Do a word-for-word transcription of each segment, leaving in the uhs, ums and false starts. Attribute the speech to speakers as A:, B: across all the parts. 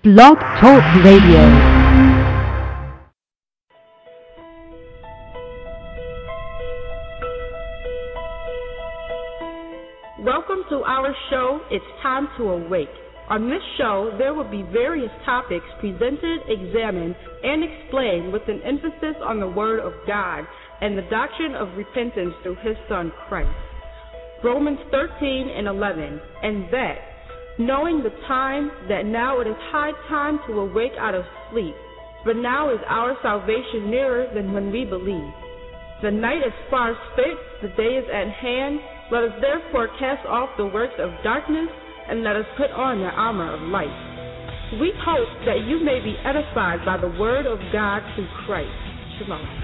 A: Blog Talk Radio.
B: Welcome to our show, It's Time to Awake. On this show, there will be various topics presented, examined, and explained with an emphasis on the Word of God and the doctrine of repentance through His Son, Christ. Romans thirteen and eleven, and that, knowing the time, that now it is high time to awake out of sleep, for now is our salvation nearer than when we believed. The night is far spent, the day is at hand. Let us therefore cast off the works of darkness, and let us put on the armor of light. We hope that you may be edified by the word of God through Christ. Shalom.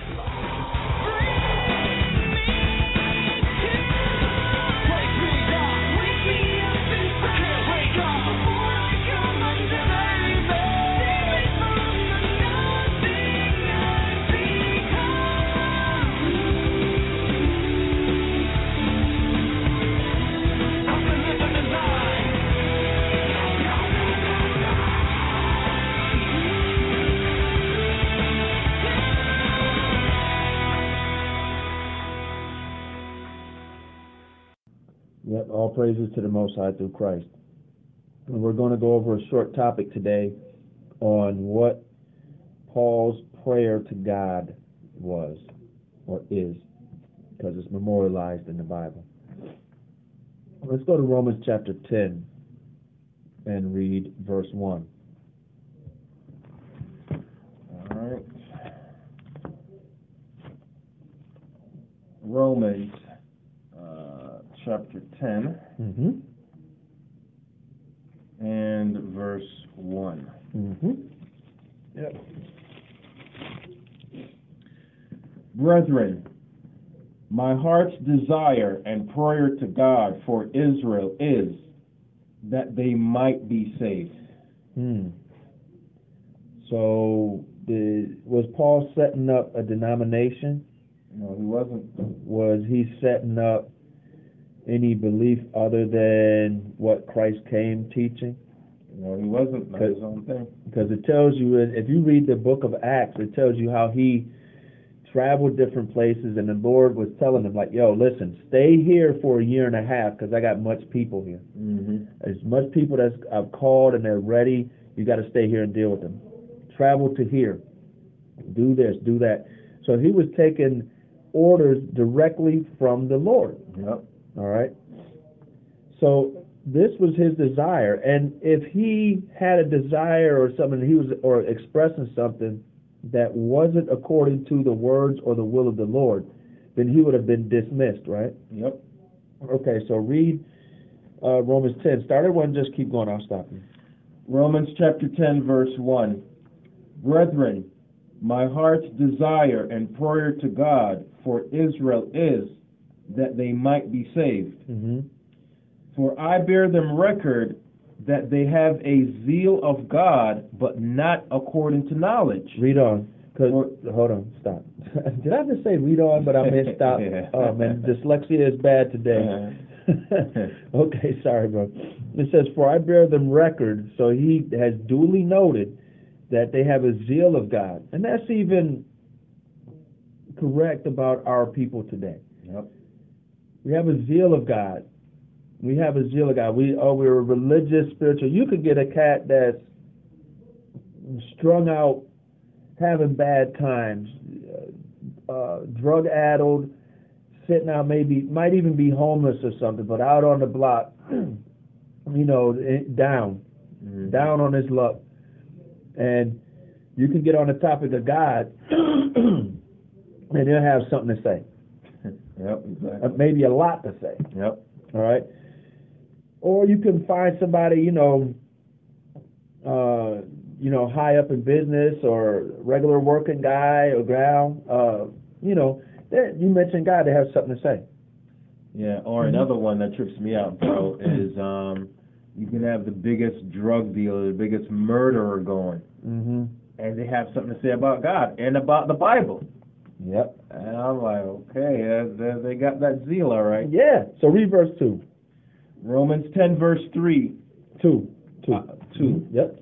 C: Yep, all praises to the Most High through Christ. And we're going to go over a short topic today on what Paul's prayer to God was, or is, because it's memorialized in the Bible. Let's go to Romans chapter ten and read verse one.
D: All right. Romans chapter ten,
C: mm-hmm.
D: and verse one.
C: Mm-hmm. Yep.
D: Brethren, my heart's desire and prayer to God for Israel is that they might be saved.
C: Hmm. So, the, was Paul setting up a denomination?
D: No, he wasn't.
C: Was he setting up any belief other than what Christ came teaching?
D: No, he wasn't. Not his own thing.
C: Because it tells you, if you read the book of Acts, it tells you how he traveled different places, and the Lord was telling him, like, yo, listen, stay here for a year and a half, because I got much people here.
D: Mm-hmm.
C: As much people that I've called and they're ready, you got to stay here and deal with them. Travel to here. Do this, do that. So he was taking orders directly from the Lord.
D: Yep.
C: All right. So this was his desire, and if he had a desire or something, he was or expressing something that wasn't according to the words or the will of the Lord, then he would have been dismissed, right?
D: Yep.
C: Okay. So read uh, Romans ten. Start at one. Just keep going. I'll stop you.
D: Romans chapter ten, verse one. Brethren, my heart's desire and prayer to God for Israel is that they might be saved.
C: Mm-hmm.
D: For I bear them record that they have a zeal of God, but not according to knowledge.
C: Read on. Cause, hold on, stop. Did I just say read on, but I meant stop? Oh, man, dyslexia is bad today. Okay, sorry, bro. It says, for I bear them record, so he has duly noted that they have a zeal of God. And that's even correct about our people today.
D: Yep. We
C: have a zeal of God. We have a zeal of God. We oh, we're a religious, spiritual. You could get a cat that's strung out, having bad times, uh, uh, drug-addled, sitting out, maybe, might even be homeless or something, but out on the block, you know, down, mm-hmm. down on his luck. And you can get on the topic of God, and he'll have something to say.
D: Yep, exactly.
C: Uh, maybe a lot to say.
D: Yep.
C: All right. Or you can find somebody, you know, uh, you know, high up in business or regular working guy or gal. Uh, you know, you mentioned God, they have something to say.
D: Yeah. Or mm-hmm. another one that trips me out, bro, is um, you can have the biggest drug dealer, the biggest murderer going,
C: mm-hmm.
D: and they have something to say about God and about the Bible.
C: Yep.
D: And I'm like, okay, uh, they got that zeal, all right.
C: Yeah. So read verse two.
D: Romans ten, verse three.
C: Two. Two.
D: Uh, two.
C: Yep.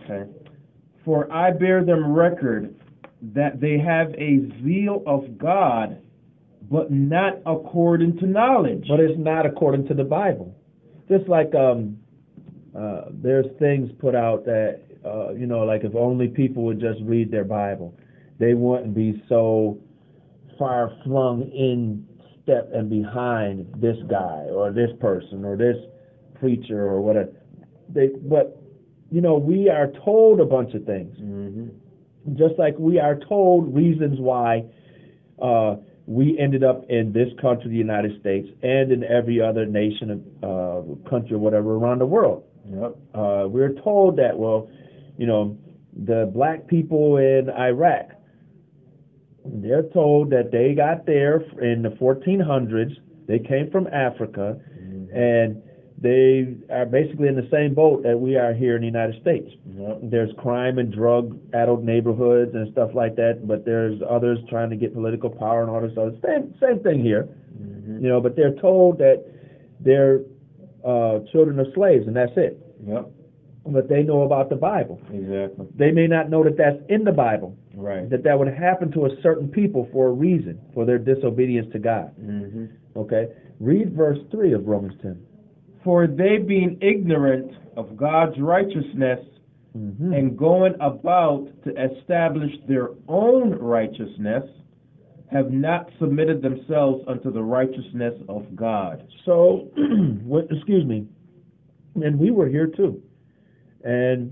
D: Okay. For I bear them record that they have a zeal of God, but not according to knowledge.
C: But it's not according to the Bible. Just like um, uh, there's things put out that, uh, you know, like if only people would just read their Bible, they wouldn't be so far flung in step and behind this guy or this person or this preacher or whatever. They, but, you know, we are told a bunch of things.
D: Mm-hmm.
C: Just like we are told reasons why uh, we ended up in this country, the United States, and in every other nation, uh, country, or whatever, around the world.
D: Yep.
C: Uh, we're told that, well, you know, the black people in Iraq, they're told that they got there in the fourteen hundreds. They came from Africa, mm-hmm. and they are basically in the same boat that we are here in the United States.
D: Yep.
C: There's crime and drug-addled neighborhoods and stuff like that, but there's others trying to get political power and all this other same same thing here.
D: Mm-hmm.
C: You know, but they're told that they're uh, children of slaves, and that's it.
D: Yep.
C: But they know about the Bible.
D: Exactly.
C: They may not know that that's in the Bible.
D: Right.
C: That that would happen to a certain people for a reason, for their disobedience to God.
D: Mm-hmm.
C: Okay? Read verse three of Romans ten.
D: For they being ignorant of God's righteousness
C: Mm-hmm.
D: and going about to establish their own righteousness, have not submitted themselves unto the righteousness of God.
C: So, what, excuse me, and we were here too. And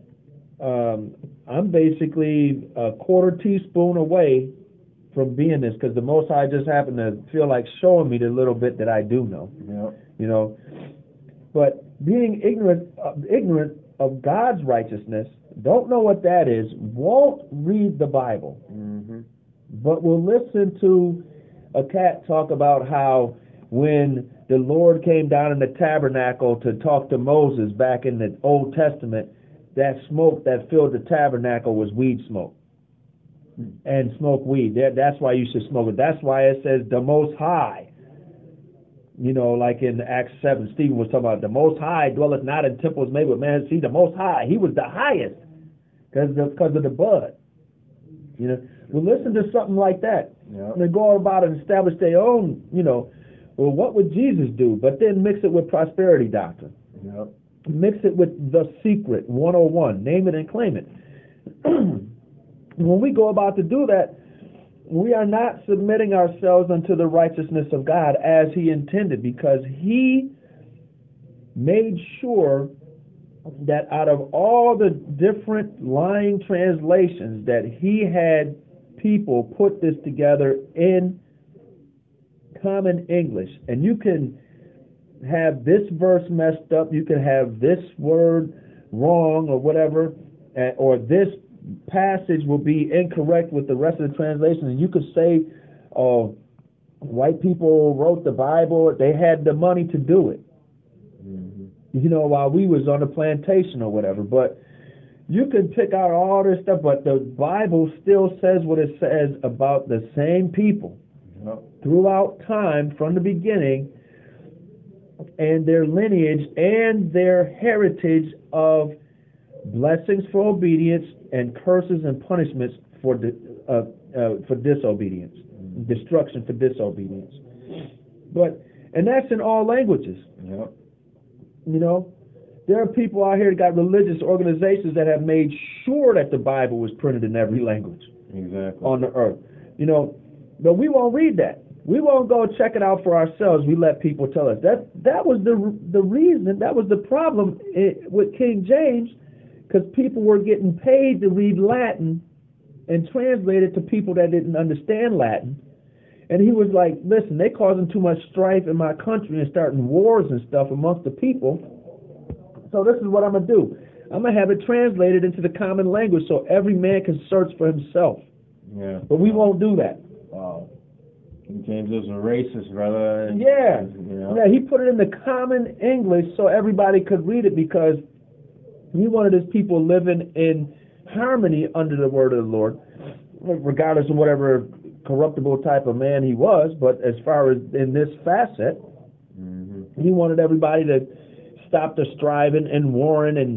C: um, I'm basically a quarter teaspoon away from being this, because the Most High just happened to feel like showing me the little bit that I do know.
D: Yep.
C: You know, but being ignorant, uh, ignorant of God's righteousness, don't know what that is, won't read the Bible,
D: mm-hmm.
C: but will listen to a cat talk about how when the Lord came down in the tabernacle to talk to Moses back in the Old Testament, that smoke that filled the tabernacle was weed smoke. And smoke weed. That, that's why you should smoke it. That's why it says the Most High. You know, like in Acts seven, Stephen was talking about the Most High dwelleth not in temples made with man. See, the Most High, he was the highest because of, because of the blood. You know, well, listen to something like that.
D: Yep.
C: And they go about and establish their own, you know, well, what would Jesus do? But then mix it with prosperity doctrine.
D: Yep.
C: Mix it with the secret, one oh one, name it and claim it. When we go about to do that, we are not submitting ourselves unto the righteousness of God as he intended, because he made sure that out of all the different lying translations that he had people put this together in common English. And you can have this verse messed up, you can have this word wrong or whatever, or this passage will be incorrect with the rest of the translation, and you could say, oh, white people wrote the Bible, they had the money to do it. Mm-hmm. You know, while we was on the plantation or whatever. But you can pick out all this stuff, but the Bible still says what it says about the same people
D: yep.
C: throughout time from the beginning, and their lineage and their heritage of blessings for obedience and curses and punishments for di- uh, uh, for disobedience, mm-hmm. destruction for disobedience. But and that's in all languages.
D: Yep.
C: You know, there are people out here that got religious organizations that have made sure that the Bible was printed in every language
D: exactly.
C: on the earth. You know, but we won't read that. We won't go check it out for ourselves. We let people tell us. That that was the the reason. That was the problem with King James. Because people were getting paid to read Latin and translate it to people that didn't understand Latin. And he was like, listen, they causing too much strife in my country and starting wars and stuff amongst the people. So this is what I'm going to do. I'm going to have it translated into the common language so every man can search for himself.
D: Yeah.
C: But we won't do that.
D: Wow. King James was a racist, brother.
C: Yeah.
D: You know?
C: Yeah, he put it in the common English so everybody could read it, because he wanted his people living in harmony under the word of the Lord, regardless of whatever corruptible type of man he was. But as far as in this facet, mm-hmm. he wanted everybody to stop the striving and warring and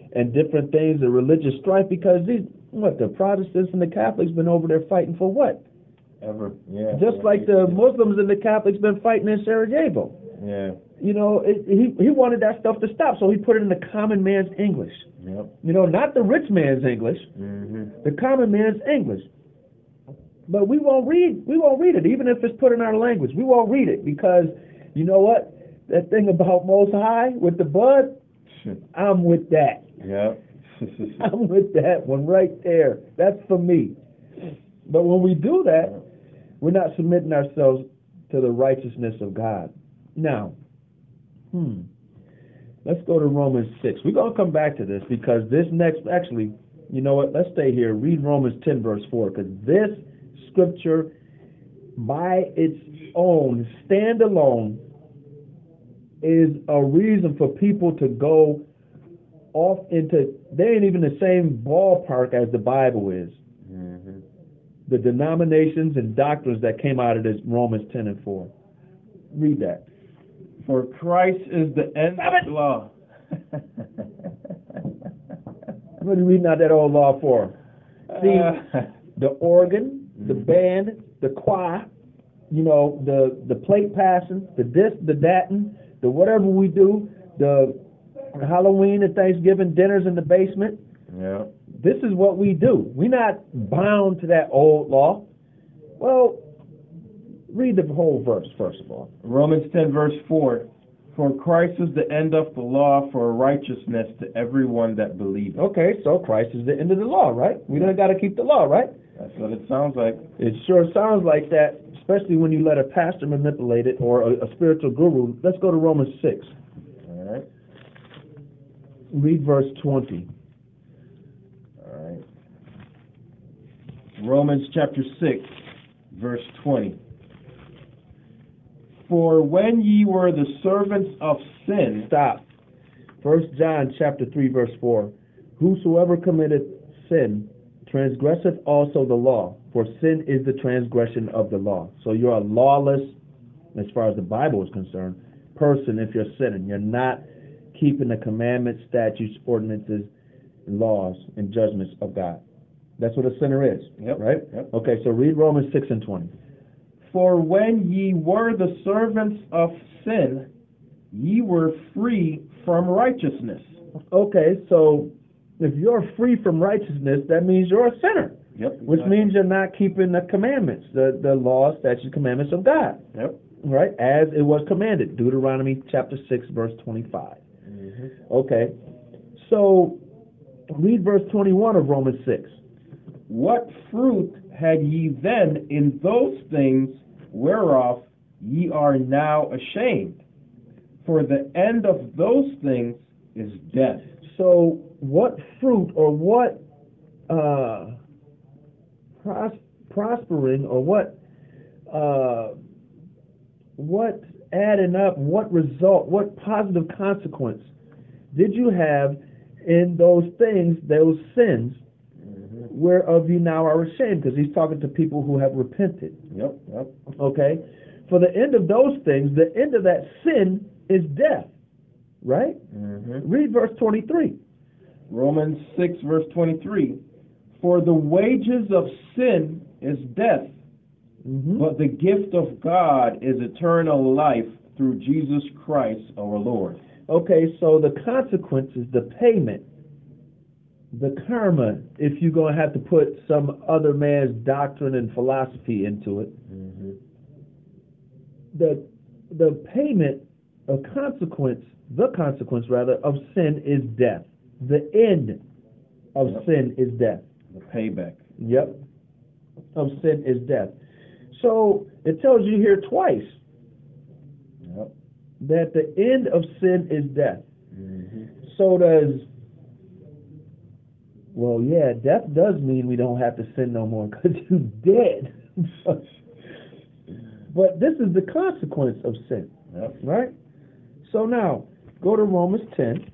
C: and different things, the religious strife, because these, what, the Protestants and the Catholics been over there fighting for what?
D: Ever, yeah.
C: Just
D: yeah,
C: like
D: yeah,
C: the
D: yeah.
C: Muslims and the Catholics been fighting in Sarajevo.
D: Yeah.
C: You know, it, he he wanted that stuff to stop, so he put it in the common man's English.
D: Yep.
C: You know, not the rich man's English,
D: Mm-hmm.
C: the common man's English. But we won't read. We won't read it, even if it's put in our language. We won't read it because, you know what? That thing about Most High with the bud, I'm with that.
D: Yep.
C: I'm with that one right there. That's for me. But when we do that, we're not submitting ourselves to the righteousness of God. Now, hmm, let's go to Romans six. We're going to come back to this because this next, actually, you know what? Let's stay here. Read Romans ten, verse four, because this scripture, by its own, stand alone, is a reason for people to go off into, they ain't even the same ballpark as the Bible is.
D: Mm-hmm.
C: The denominations and doctrines that came out of this Romans ten and four. Read that.
D: For Christ is the end
C: Stop
D: of
C: it.
D: the law.
C: What are you reading out that old law for? See,
D: Uh,
C: the organ, the
D: Mhm.
C: band, the choir, you know, the, the plate passing, the this, the thatin, the whatever we do, the Halloween and Thanksgiving dinners in the basement.
D: yeah.
C: This is what we do. We're not bound to that old law. Well, read the whole verse, first of all.
D: Romans ten, verse four. For Christ is the end of the law for righteousness to everyone that believes.
C: Okay, so Christ is the end of the law, right? We don't got to keep the law, right?
D: That's what it sounds like.
C: It sure sounds like that, especially when you let a pastor manipulate it or a, a spiritual guru. Let's go to Romans six.
D: All right.
C: Read verse twenty.
D: All right. Romans chapter six, verse twenty. For when ye were the servants of sin,
C: Stop. First John chapter three, verse four. Whosoever committeth sin transgresseth also the law, for sin is the transgression of the law. So you're a lawless, as far as the Bible is concerned, person if you're sinning. You're not keeping the commandments, statutes, ordinances, laws, and judgments of God. That's what a sinner is,
D: Yep,
C: right?
D: yep.
C: Okay, so read Romans six and twenty.
D: for when ye were the servants of sin, ye were free from righteousness.
C: Okay, so if you're free from righteousness, that means you're a sinner.
D: Yep.
C: Which means you're not keeping the commandments, the, the laws, statutes, commandments of God.
D: Yep.
C: Right? As it was commanded. Deuteronomy chapter six, verse twenty-five.
D: Mm-hmm.
C: Okay. So, read verse twenty-one of Romans six.
D: What fruit had ye then in those things whereof ye are now ashamed? For the end of those things is death.
C: So, what fruit or what uh, pros- prospering or what uh, what adding up, what result, what positive consequence did you have in those things, those sins,
D: Mm-hmm.
C: whereof you now are ashamed? Because he's talking to people who have repented.
D: Yep, yep.
C: Okay? For the end of those things, the end of that sin is death. Right?
D: Mm-hmm.
C: Read verse twenty-three.
D: Romans six, verse twenty-three. For the wages of sin is death,
C: Mm-hmm.
D: but the gift of God is eternal life through Jesus Christ our Lord.
C: Okay, so the consequences, the payment, the karma, if you're going to have to put some other man's doctrine and philosophy into it,
D: Mm-hmm.
C: the the payment of consequence, the consequence rather, of sin is death. The end of
D: Yep.
C: sin is death.
D: The payback.
C: Yep. Of sin is death. So it tells you here twice
D: Yep.
C: that the end of sin is death.
D: Mm-hmm.
C: So does, well, yeah, death does mean we don't have to sin no more because you're dead. But this is the consequence of sin,
D: Yep.
C: right? So now, go to Romans ten.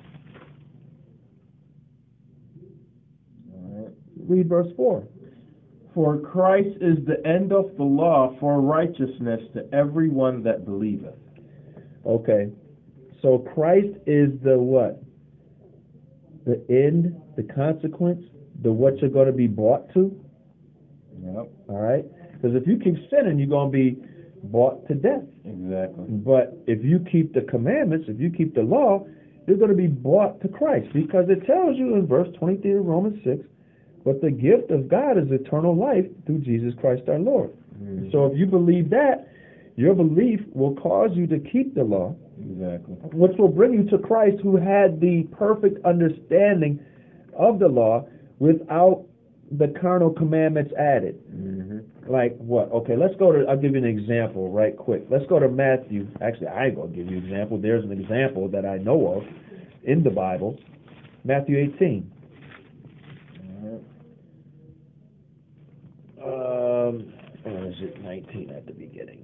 D: All right.
C: Read verse four.
D: For Christ is the end of the law for righteousness to everyone that believeth.
C: Okay. So Christ is the what? the end, the consequence, the what you're going to be brought to.
D: Yep.
C: All right? Because if you keep sinning, you're going to be brought to death.
D: Exactly.
C: But if you keep the commandments, if you keep the law, you're going to be brought to Christ. Because it tells you in verse twenty-three of Romans six, but the gift of God is eternal life through Jesus Christ our Lord. Mm-hmm. So if you believe that, your belief will cause you to keep the law.
D: Exactly.
C: Which will bring you to Christ, who had the perfect understanding of the law without the carnal commandments added.
D: Mm-hmm.
C: Like what? Okay, let's go to, I'll give you an example right quick. Let's go to Matthew. Actually, I ain't going to give you an example. There's an example that I know of in the Bible. Matthew eighteen. Um, or is it nineteen at the beginning?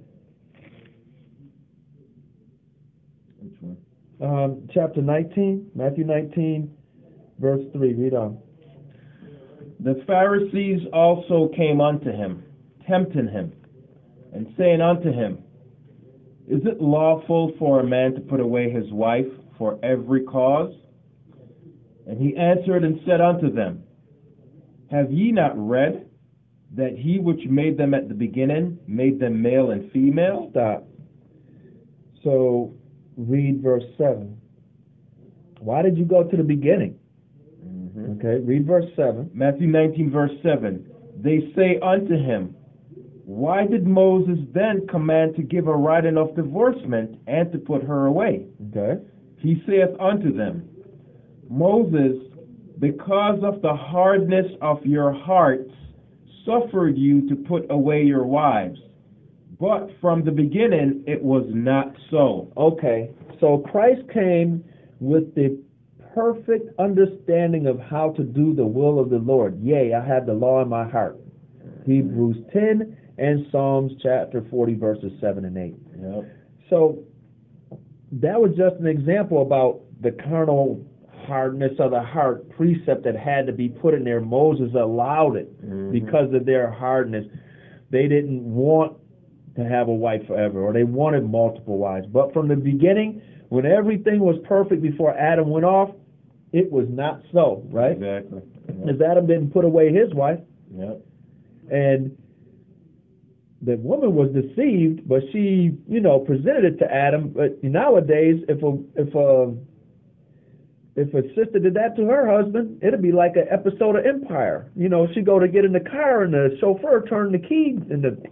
D: Which one?
C: Um, chapter nineteen, Matthew nineteen, verse three. Read on.
D: The Pharisees also came unto him, tempting him, and saying unto him, Is it lawful for a man to put away his wife for every cause? And he answered and said unto them, Have ye not read that he which made them at the beginning made them male and female?
C: Stop. So, read verse seven. Why did you go to the beginning? Mm-hmm. Okay, read verse seven.
D: Matthew nineteen, verse seven. They say unto him, Why did Moses then command to give a writing of divorcement and to put her away?
C: Okay.
D: He saith unto them, Moses, because of the hardness of your hearts, suffered you to put away your wives. But from the beginning, it was not so.
C: Okay, so Christ came with the perfect understanding of how to do the will of the Lord. Yea, I have the law in my heart. Hebrews ten and Psalms chapter forty, verses seven and eight.
D: Yep.
C: So that was just an example about the carnal hardness of the heart precept that had to be put in there. Moses allowed it mm-hmm. because of their hardness. They didn't want to have a wife forever, or they wanted multiple wives. But from the beginning, when everything was perfect before Adam went off, it was not so, right?
D: Exactly. Yep.
C: As Adam didn't put away his wife.
D: Yep.
C: And the woman was deceived, but she, you know, presented it to Adam. But nowadays, if a if a if a sister did that to her husband, it'd be like an episode of Empire. You know, she'd go to get in the car, and the chauffeur turned the key, and the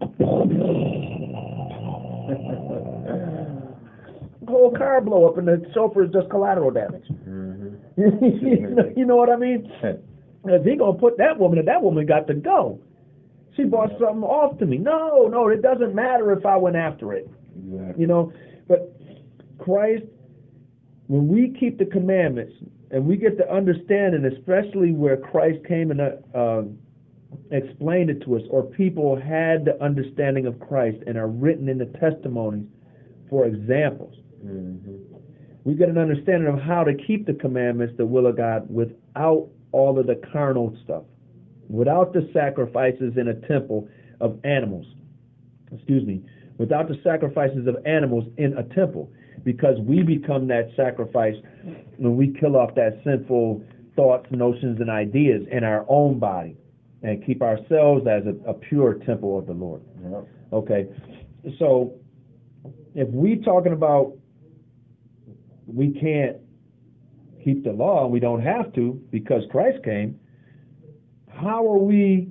C: whole car blow up, and the chauffeur is just collateral damage. Mm-hmm. you, know, you know what I mean? If he gonna put that woman, and that woman got to go. She bought something off to me. No, no, it doesn't matter if I went after it.
D: Exactly.
C: You know, but Christ, when we keep the commandments and we get the understanding, especially where Christ came and uh, explained it to us, or people had the understanding of Christ and are written in the testimonies for examples, mm-hmm. we get an understanding of how to keep the commandments, the will of God, without all of the carnal stuff, without the sacrifices in a temple of animals. Excuse me. Without the sacrifices of animals in a temple, because we become that sacrifice when we kill off that sinful thoughts, notions, and ideas in our own body and keep ourselves as a, a pure temple of the Lord.
D: Yep.
C: Okay, so if we talking about we can't keep the law and we don't have to because Christ came, how are we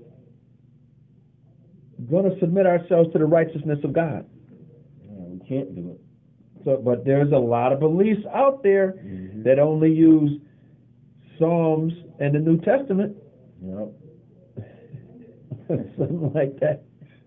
C: going to submit ourselves to the righteousness of God?
D: Yeah, we can't do it.
C: So, but there's a lot of beliefs out there mm-hmm. that only use Psalms and the New Testament.
D: Yep.
C: Something like that.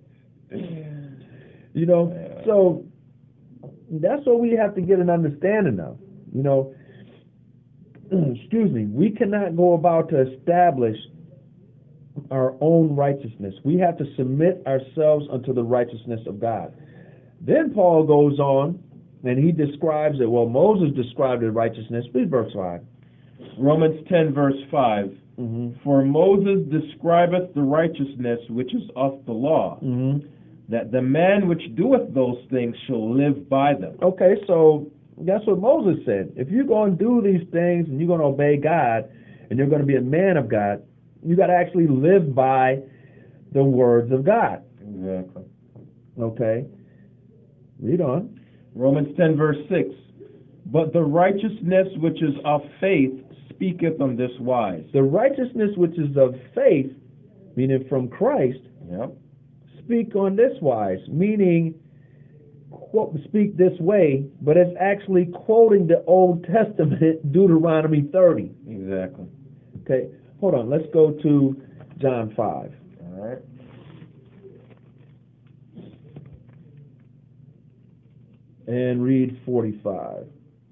C: You know, yeah. So that's what we have to get an understanding of. You know, excuse me, we cannot go about to establish our own righteousness. We have to submit ourselves unto the righteousness of God. Then Paul goes on and he describes it. Well, Moses described the righteousness. Read verse five.
D: Romans ten, verse five.
C: Mm-hmm.
D: For Moses describeth the righteousness which is of the law,
C: mm-hmm.
D: that the man which doeth those things shall live by them.
C: Okay, so that's what Moses said. If you're going to do these things and you're going to obey God, and you're going to be a man of God, you got to actually live by the words of God.
D: Exactly.
C: Okay. Read on.
D: Romans ten, verse six. But the righteousness which is of faith speaketh on this wise.
C: The righteousness which is of faith, meaning from Christ,
D: Yep.
C: speak on this wise, meaning quote, speak this way, but it's actually quoting the Old Testament, Deuteronomy thirty.
D: Exactly.
C: Okay, hold on. Let's go to John five.
D: All right.
C: And read forty-five.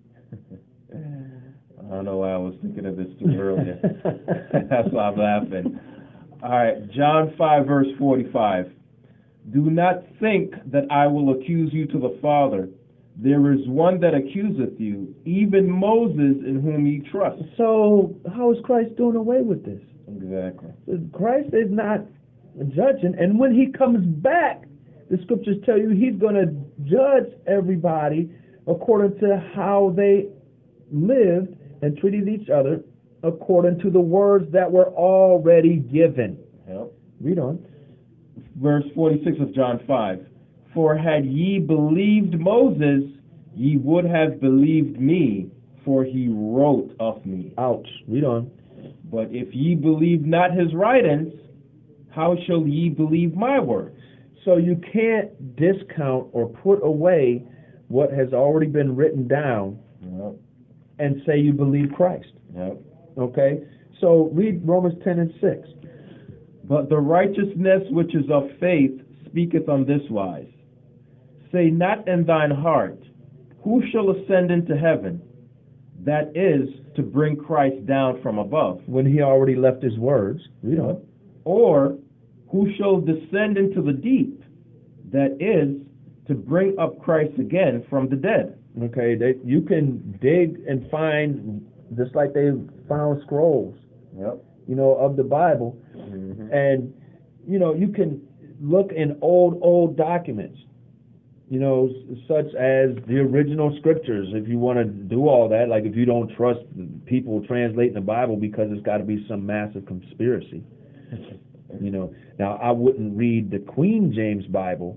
D: I don't know why I was thinking of this too earlier. That's why I'm laughing. All right, John five, verse forty-five. Do not think that I will accuse you to the Father. There is one that accuseth you, even Moses, in whom ye trust.
C: So, how is Christ doing away with this?
D: Exactly.
C: Christ is not judging, and when he comes back, the scriptures tell you he's going to judge everybody according to how they lived and treated each other according to the words that were already given.
D: Yep.
C: Read on.
D: Verse forty-six of John five. For had ye believed Moses, ye would have believed me, for he wrote of me.
C: Ouch. Read on.
D: But if ye believe not his writings, how shall ye believe my words?
C: So you can't discount or put away what has already been written down
D: Yep.
C: and say you believe Christ.
D: Yep.
C: Okay? So read Romans ten and six.
D: But the righteousness which is of faith speaketh on this wise. Say not in thine heart, who shall ascend into heaven? That is, to bring Christ down from above.
C: When he already left his words. Read on.
D: Or, who shall descend into the deep? That is, to bring up Christ again from the dead.
C: Okay, they, you can dig and find, just like they found scrolls,
D: Yep.
C: you know, of the Bible.
D: Mm-hmm.
C: And, you know, you can look in old, old documents, you know, s- such as the original scriptures, if you want to do all that, like if you don't trust people translating the Bible because it's got to be some massive conspiracy. You know, now I wouldn't read the Queen James Bible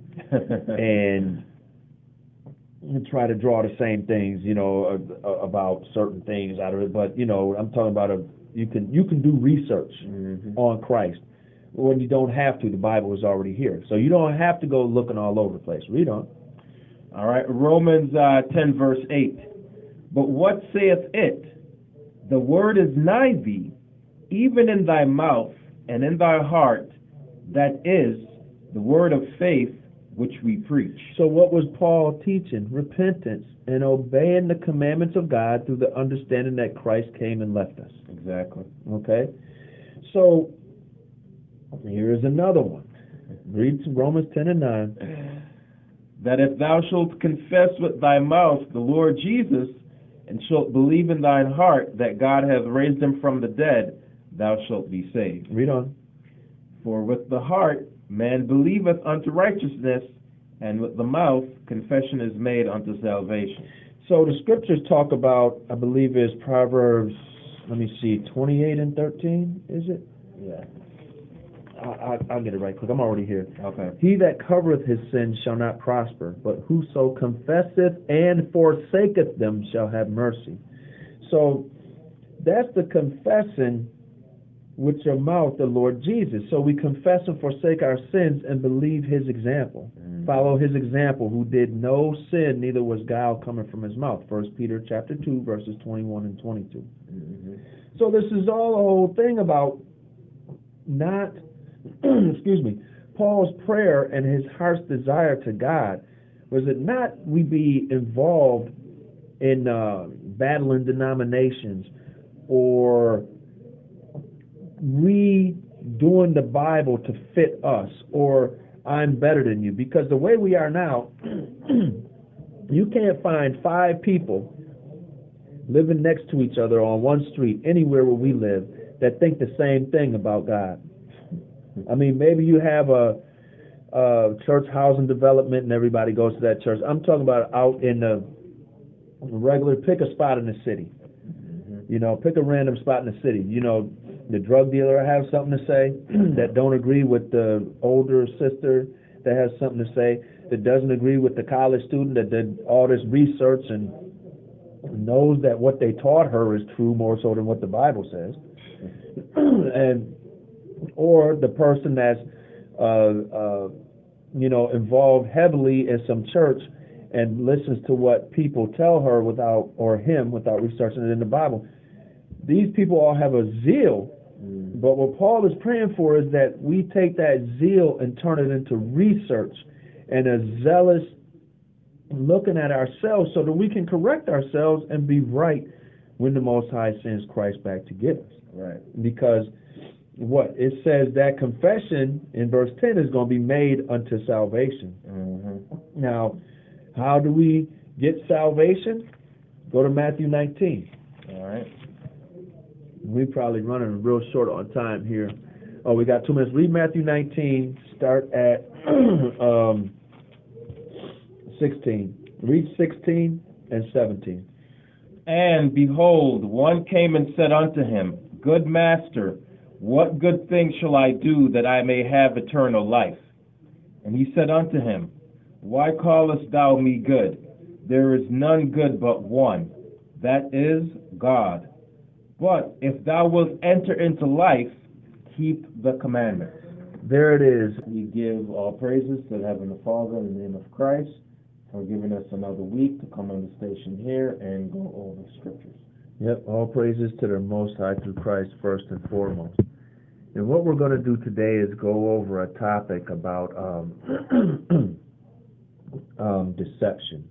C: and try to draw the same things, you know, uh, about certain things out of it. But you know, I'm talking about a you can you can do research
D: Mm-hmm.
C: on Christ when you don't have to. The Bible is already here, so you don't have to go looking all over the place. Read on.
D: All right, Romans uh, ten, verse eight. But what saith it? The word is nigh thee, even in thy mouth and in thy heart, that is the word of faith which we preach.
C: So what was Paul teaching? Repentance and obeying the commandments of God through the understanding that Christ came and left us.
D: Exactly.
C: Okay? So here is another one. Read Romans ten and nine.
D: That if thou shalt confess with thy mouth the Lord Jesus, and shalt believe in thine heart that God hath raised him from the dead, thou shalt be saved.
C: Read on.
D: For with the heart man believeth unto righteousness, and with the mouth confession is made unto salvation.
C: So the scriptures talk about, I believe it's Proverbs, let me see, twenty-eight and thirteen, is it?
D: Yeah.
C: I, I, I'll get it right quick. I'm already here.
D: Okay.
C: He that covereth his sins shall not prosper, but whoso confesseth and forsaketh them shall have mercy. So that's the confessing with your mouth the Lord Jesus. So we confess and forsake our sins and believe his example. Mm-hmm. Follow his example, who did no sin, neither was guile coming from his mouth. First Peter chapter two, verses twenty-one and twenty-two. Mm-hmm. So this is all the whole thing about not, excuse me, Paul's prayer and his heart's desire to God was it not we be involved in uh, battling denominations or redoing the Bible to fit us, or I'm better than you. Because the way we are now, you can't find five people living next to each other on one street anywhere where we live that think the same thing about God. I mean, maybe you have a, a church housing development and everybody goes to that church. I'm talking about out in the regular, pick a spot in the city. You know, pick a random spot in the city. You know, the drug dealer have something to say that don't agree with the older sister that has something to say, that doesn't agree with the college student that did all this research and knows that what they taught her is true more so than what the Bible says. and or the person that's uh, uh, you know, involved heavily in some church and listens to what people tell her without, or him, without researching it in the Bible. These people all have a zeal, mm. but what Paul is praying for is that we take that zeal and turn it into research and a zealous looking at ourselves so that we can correct ourselves and be right when the Most High sends Christ back to get us.
D: Right.
C: Because what it says, that confession in verse ten is going to be made unto salvation.
D: Mm-hmm.
C: Now, how do we get salvation? Go to Matthew nineteen.
D: All right.
C: We're probably running real short on time here. Oh, we got two minutes. Read Matthew nineteen. Start at um, sixteen. Read sixteen and seventeen.
D: And behold, one came and said unto him, Good master, what good thing shall I do that I may have eternal life? And he said unto him, Why callest thou me good? There is none good but one, that is God. But if thou wilt enter into life, keep the commandments.
C: There it is.
D: We give all praises to the Heavenly Father in the name of Christ for giving us another week to come on the station here and go over the scriptures.
C: Yep, all praises to the Most High through Christ first and foremost. And what we're going to do today is go over a topic about um, um, deception.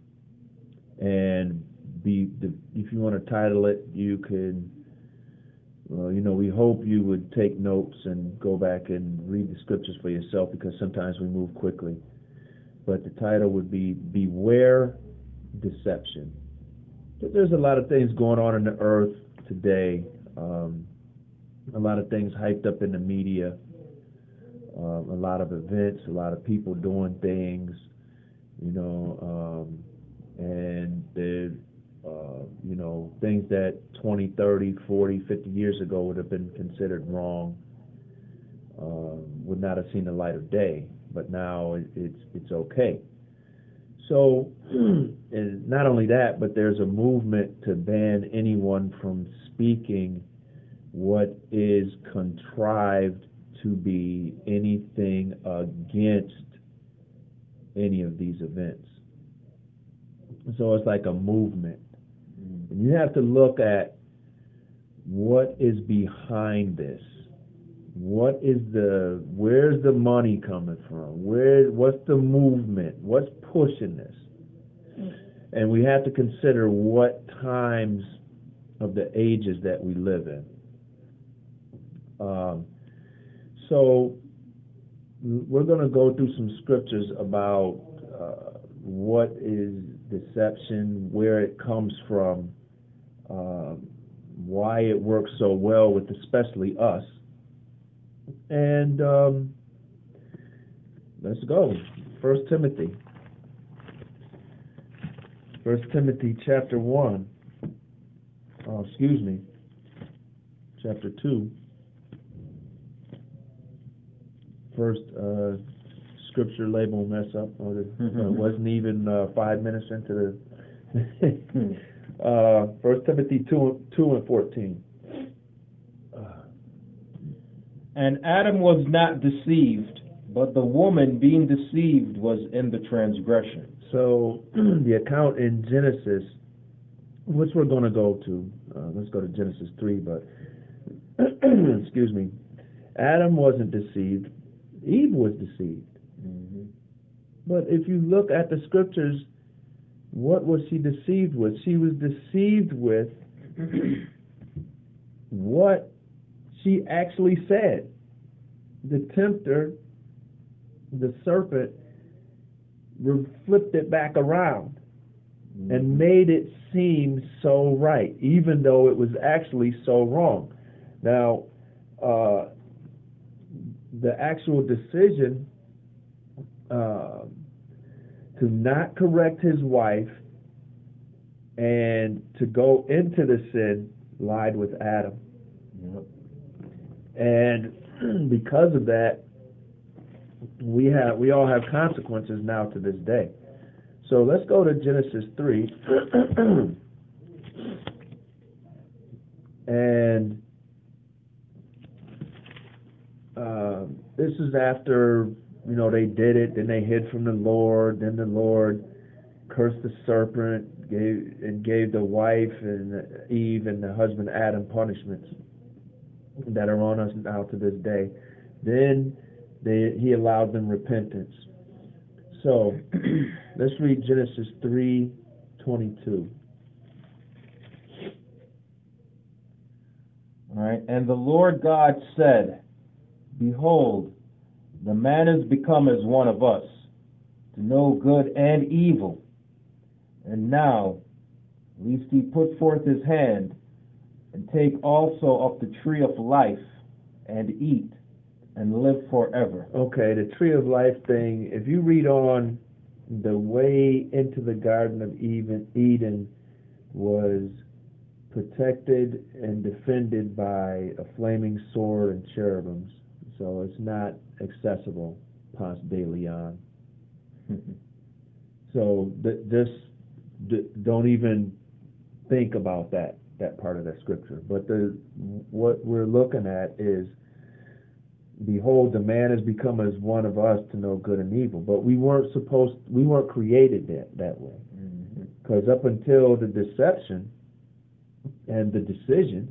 C: And be the, if you want to title it, you can, well, you know, we hope you would take notes and go back and read the scriptures for yourself, because sometimes we move quickly. But the title would be Beware Deception. But there's a lot of things going on in the earth today. Um, a lot of things hyped up in the media. Um, a lot of events, a lot of people doing things, you know, um, and they're, uh, you know, things that twenty, thirty, forty, fifty years ago would have been considered wrong, uh, would not have seen the light of day, but now it, it's it's okay. So, and not only that, but there's a movement to ban anyone from speaking what is contrived to be anything against any of these events. So it's like a movement. And you have to look at what is behind this. What is the, where's the money coming from? Where, what's the movement? What's pushing this? And we have to consider what times of the ages that we live in. Um, so we're going to go through some scriptures about uh, what is deception, where it comes from, uh, why it works so well with especially us. And um, let's go. First Timothy. First Timothy chapter one. Oh, excuse me. Chapter two. First uh, scripture label mess up. Or the, uh, wasn't even uh, five minutes into the. uh, First Timothy two, two and fourteen.
D: And Adam was not deceived, but the woman being deceived was in the transgression.
C: So the account in Genesis, which we're going to go to, uh, let's go to Genesis three, but excuse me, Adam wasn't deceived, Eve was deceived.
D: Mm-hmm.
C: But if you look at the scriptures, what was she deceived with? She was deceived with what she actually said. The tempter, the serpent, flipped it back around mm-hmm. and made it seem so right, even though it was actually so wrong. Now, uh, the actual decision uh, to not correct his wife and to go into the sin lied with Adam.
D: Yep.
C: And because of that, we have we all have consequences now to this day. So let's go to Genesis three. And uh, this is after, you know, they did it, then they hid from the Lord, then the Lord cursed the serpent, gave and gave the wife and Eve and the husband Adam punishments that are on us now to this day. Then they, he allowed them repentance. So let's read Genesis three twenty-two.
D: All right. And the Lord God said, Behold, the man is become as one of us, to know good and evil. And now, lest he put forth his hand, and take also of the tree of life, and eat, and live forever.
C: Okay, the tree of life thing, if you read on, the way into the Garden of Eden was protected and defended by a flaming sword and cherubims. So it's not accessible past de Leon. So th- this d- don't even think about that that part of that scripture. But the what we're looking at is, behold, the man has become as one of us to know good and evil. But we weren't supposed, we weren't created that that way. Because mm-hmm. up until the deception and the decision,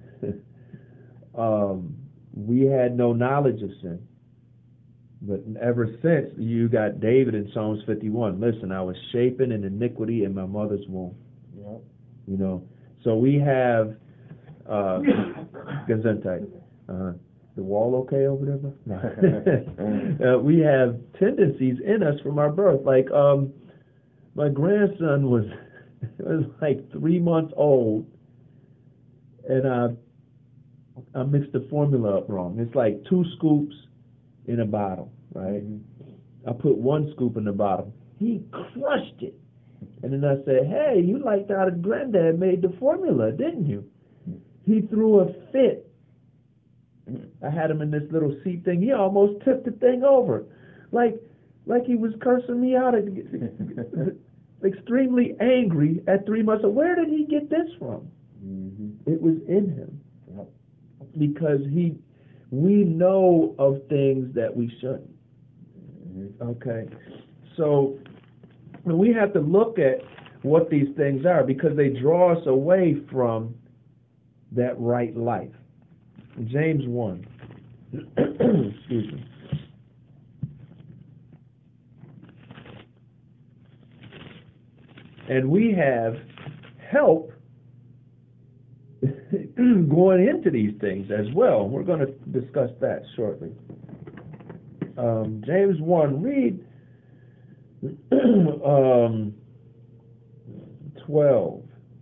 C: um, we had no knowledge of sin. But ever since, you got David in Psalms fifty-one. Listen, I was shapen in iniquity in my mother's womb.
D: Yep.
C: You know, so we have uh, Gesundheit. Uh, the wall okay over there, bro? uh, we have tendencies in us from our birth. Like um, my grandson was was like three months old, and I I mixed the formula up wrong. It's like two scoops in a bottle, right? Mm-hmm. I put one scoop in the bottle. He crushed it. And then I said, hey, you liked how Granddad made the formula, didn't you? He threw a fit. I had him in this little seat thing. He almost tipped the thing over. Like like he was cursing me out. Extremely angry at three months old. Where did he get this from? Mm-hmm. It was in him. Yep. Because he... we know of things that we shouldn't. Okay. So we have to look at what these things are, because they draw us away from that right life. James one. Excuse me. And we have help going into these things as well. We're going to discuss that shortly. Um, James one, read um, twelve.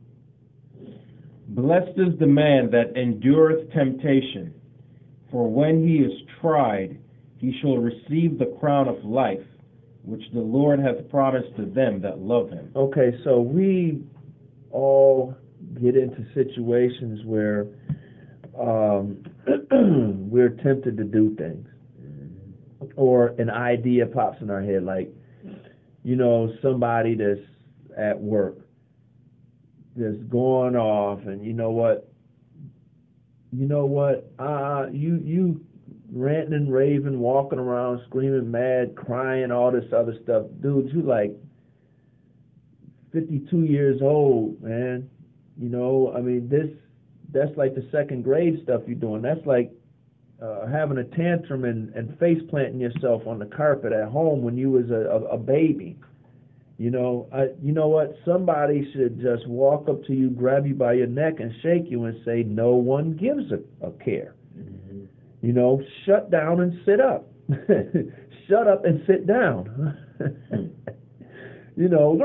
D: Blessed is the man that endureth temptation, for when he is tried, he shall receive the crown of life, which the Lord hath promised to them that love him.
C: Okay, so we all get into situations where um, we're tempted to do things, or an idea pops in our head, like, you know, somebody that's at work that's going off, and you know what, you know what, uh, you you ranting and raving, walking around, screaming, mad, crying, all this other stuff, dude, you like fifty-two years old, man. You know, I mean, this, that's like the second grade stuff you're doing. That's like uh, having a tantrum and, and face planting yourself on the carpet at home when you was a, a, a baby. You know, I, you know what? Somebody should just walk up to you, grab you by your neck, and shake you and say, no one gives a, a care. Mm-hmm. You know, shut down and sit up. Shut up and sit down. You know,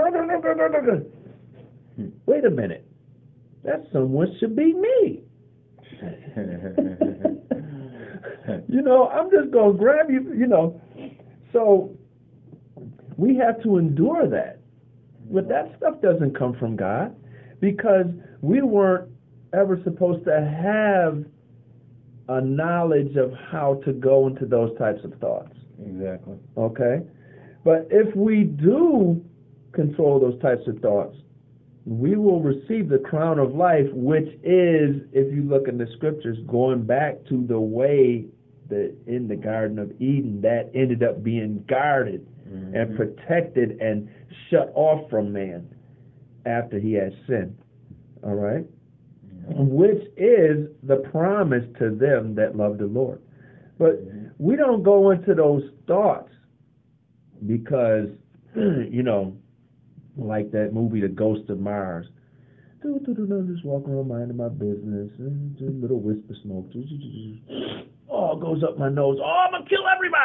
C: wait a minute. That someone should be me. You know, I'm just going to grab you, you know. So we have to endure that. But that stuff doesn't come from God, because we weren't ever supposed to have a knowledge of how to go into those types of thoughts.
D: Exactly.
C: Okay? But if we do control those types of thoughts, we will receive the crown of life, which is, if you look in the scriptures, going back to the way that in the Garden of Eden that ended up being guarded mm-hmm. and protected and shut off from man after he had sinned. All right? Mm-hmm. Which is the promise to them that love the Lord. But mm-hmm. we don't go into those thoughts because, you know, like that movie, The Ghost of Mars. I'm just walking around minding my business, and just a little wisp of smoke. Oh, it goes up my nose. Oh, I'm going to kill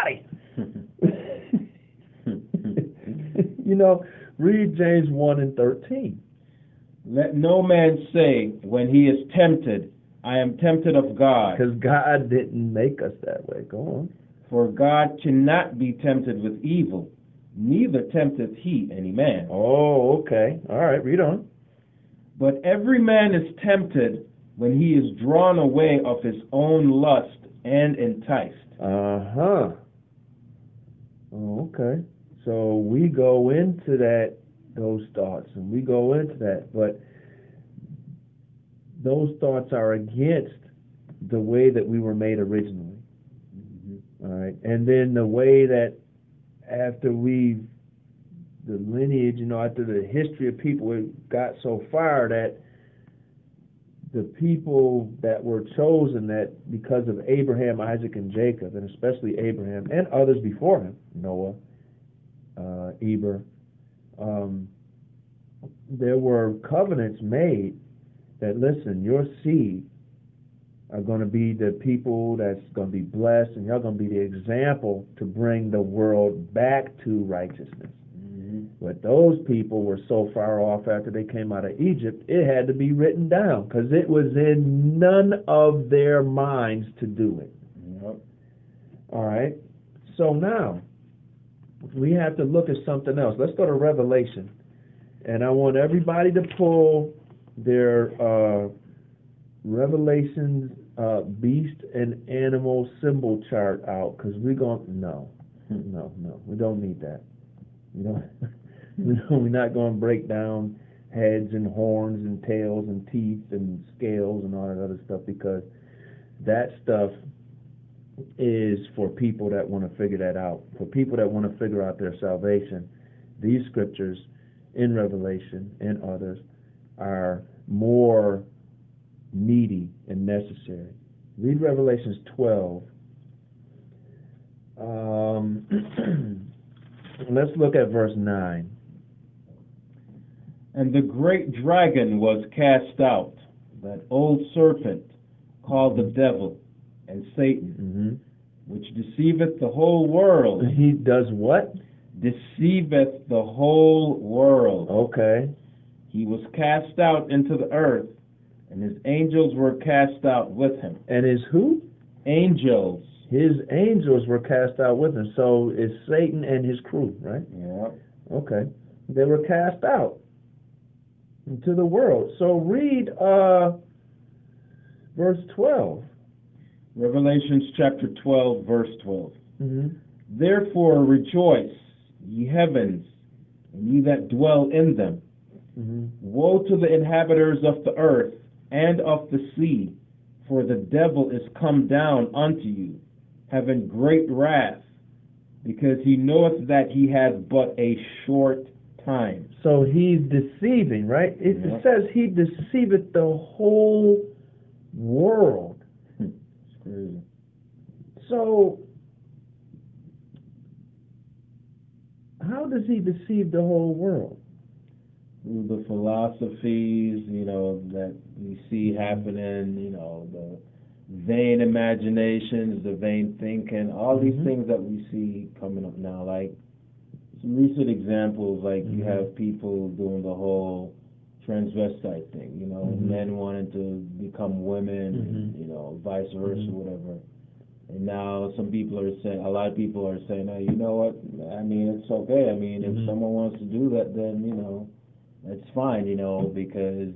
C: everybody. You know, read James one and thirteen.
D: Let no man say when he is tempted, I am tempted of God.
C: Because God didn't make us that way. Go on.
D: For God cannot be tempted with evil, neither tempteth he any man.
C: Oh, okay. All right, read on.
D: But every man is tempted when he is drawn away of his own lust and enticed.
C: Uh-huh. Oh, okay. So we go into that, those thoughts, and we go into that, but those thoughts are against the way that we were made originally. Mm-hmm. All right. And then the way that after we, the lineage, you know, after the history of people, it got so far that the people that were chosen, that because of Abraham, Isaac, and Jacob, and especially Abraham and others before him, Noah, uh, Eber, um, there were covenants made that, listen, your seed are going to be the people that's going to be blessed, and you're going to be the example to bring the world back to righteousness. Mm-hmm. But those people were so far off after they came out of Egypt, it had to be written down because it was in none of their minds to do it. Yep. All right? So now, we have to look at something else. Let's go to Revelation. And I want everybody to pull their uh, Revelations uh, beast and animal symbol chart out, because we're going, no, no, no, we don't need that. We don't, we don't, we're not going to break down heads and horns and tails and teeth and scales and all that other stuff, because that stuff is for people that want to figure that out. For people that want to figure out their salvation, these scriptures in Revelation and others are more needy and necessary. Read Revelations twelve. Um, let's look at verse nine.
D: And the great dragon was cast out, that old serpent called the devil and Satan, mm-hmm. which deceiveth the whole world.
C: He does what?
D: Deceiveth the whole world.
C: Okay.
D: He was cast out into the earth, and his angels were cast out with him.
C: And his who?
D: Angels.
C: His angels were cast out with him. So it's Satan and his crew, right?
D: Yeah.
C: Okay. They were cast out into the world. So read uh, verse twelve.
D: Revelations chapter twelve, verse twelve.
C: Mm-hmm.
D: Therefore rejoice, ye heavens, and ye that dwell in them. Mm-hmm. Woe to the inhabitants of the earth and of the sea, for the devil is come down unto you, having great wrath, because he knoweth that he has but a short time.
C: So he's deceiving, right? It, yeah. it says he deceiveth the whole world.
D: It's crazy.
C: So how does he deceive the whole world?
D: Through the philosophies, you know, that we see happening, you know, the vain imaginations, the vain thinking, all mm-hmm. these things that we see coming up now. Like some recent examples, like mm-hmm. you have people doing the whole transvestite thing, you know, mm-hmm. men wanting to become women, mm-hmm. and, you know, vice versa, mm-hmm. whatever. And now some people are saying, a lot of people are saying, oh, you know what, I mean, it's okay. I mean, mm-hmm. if someone wants to do that, then, you know, that's fine, you know, because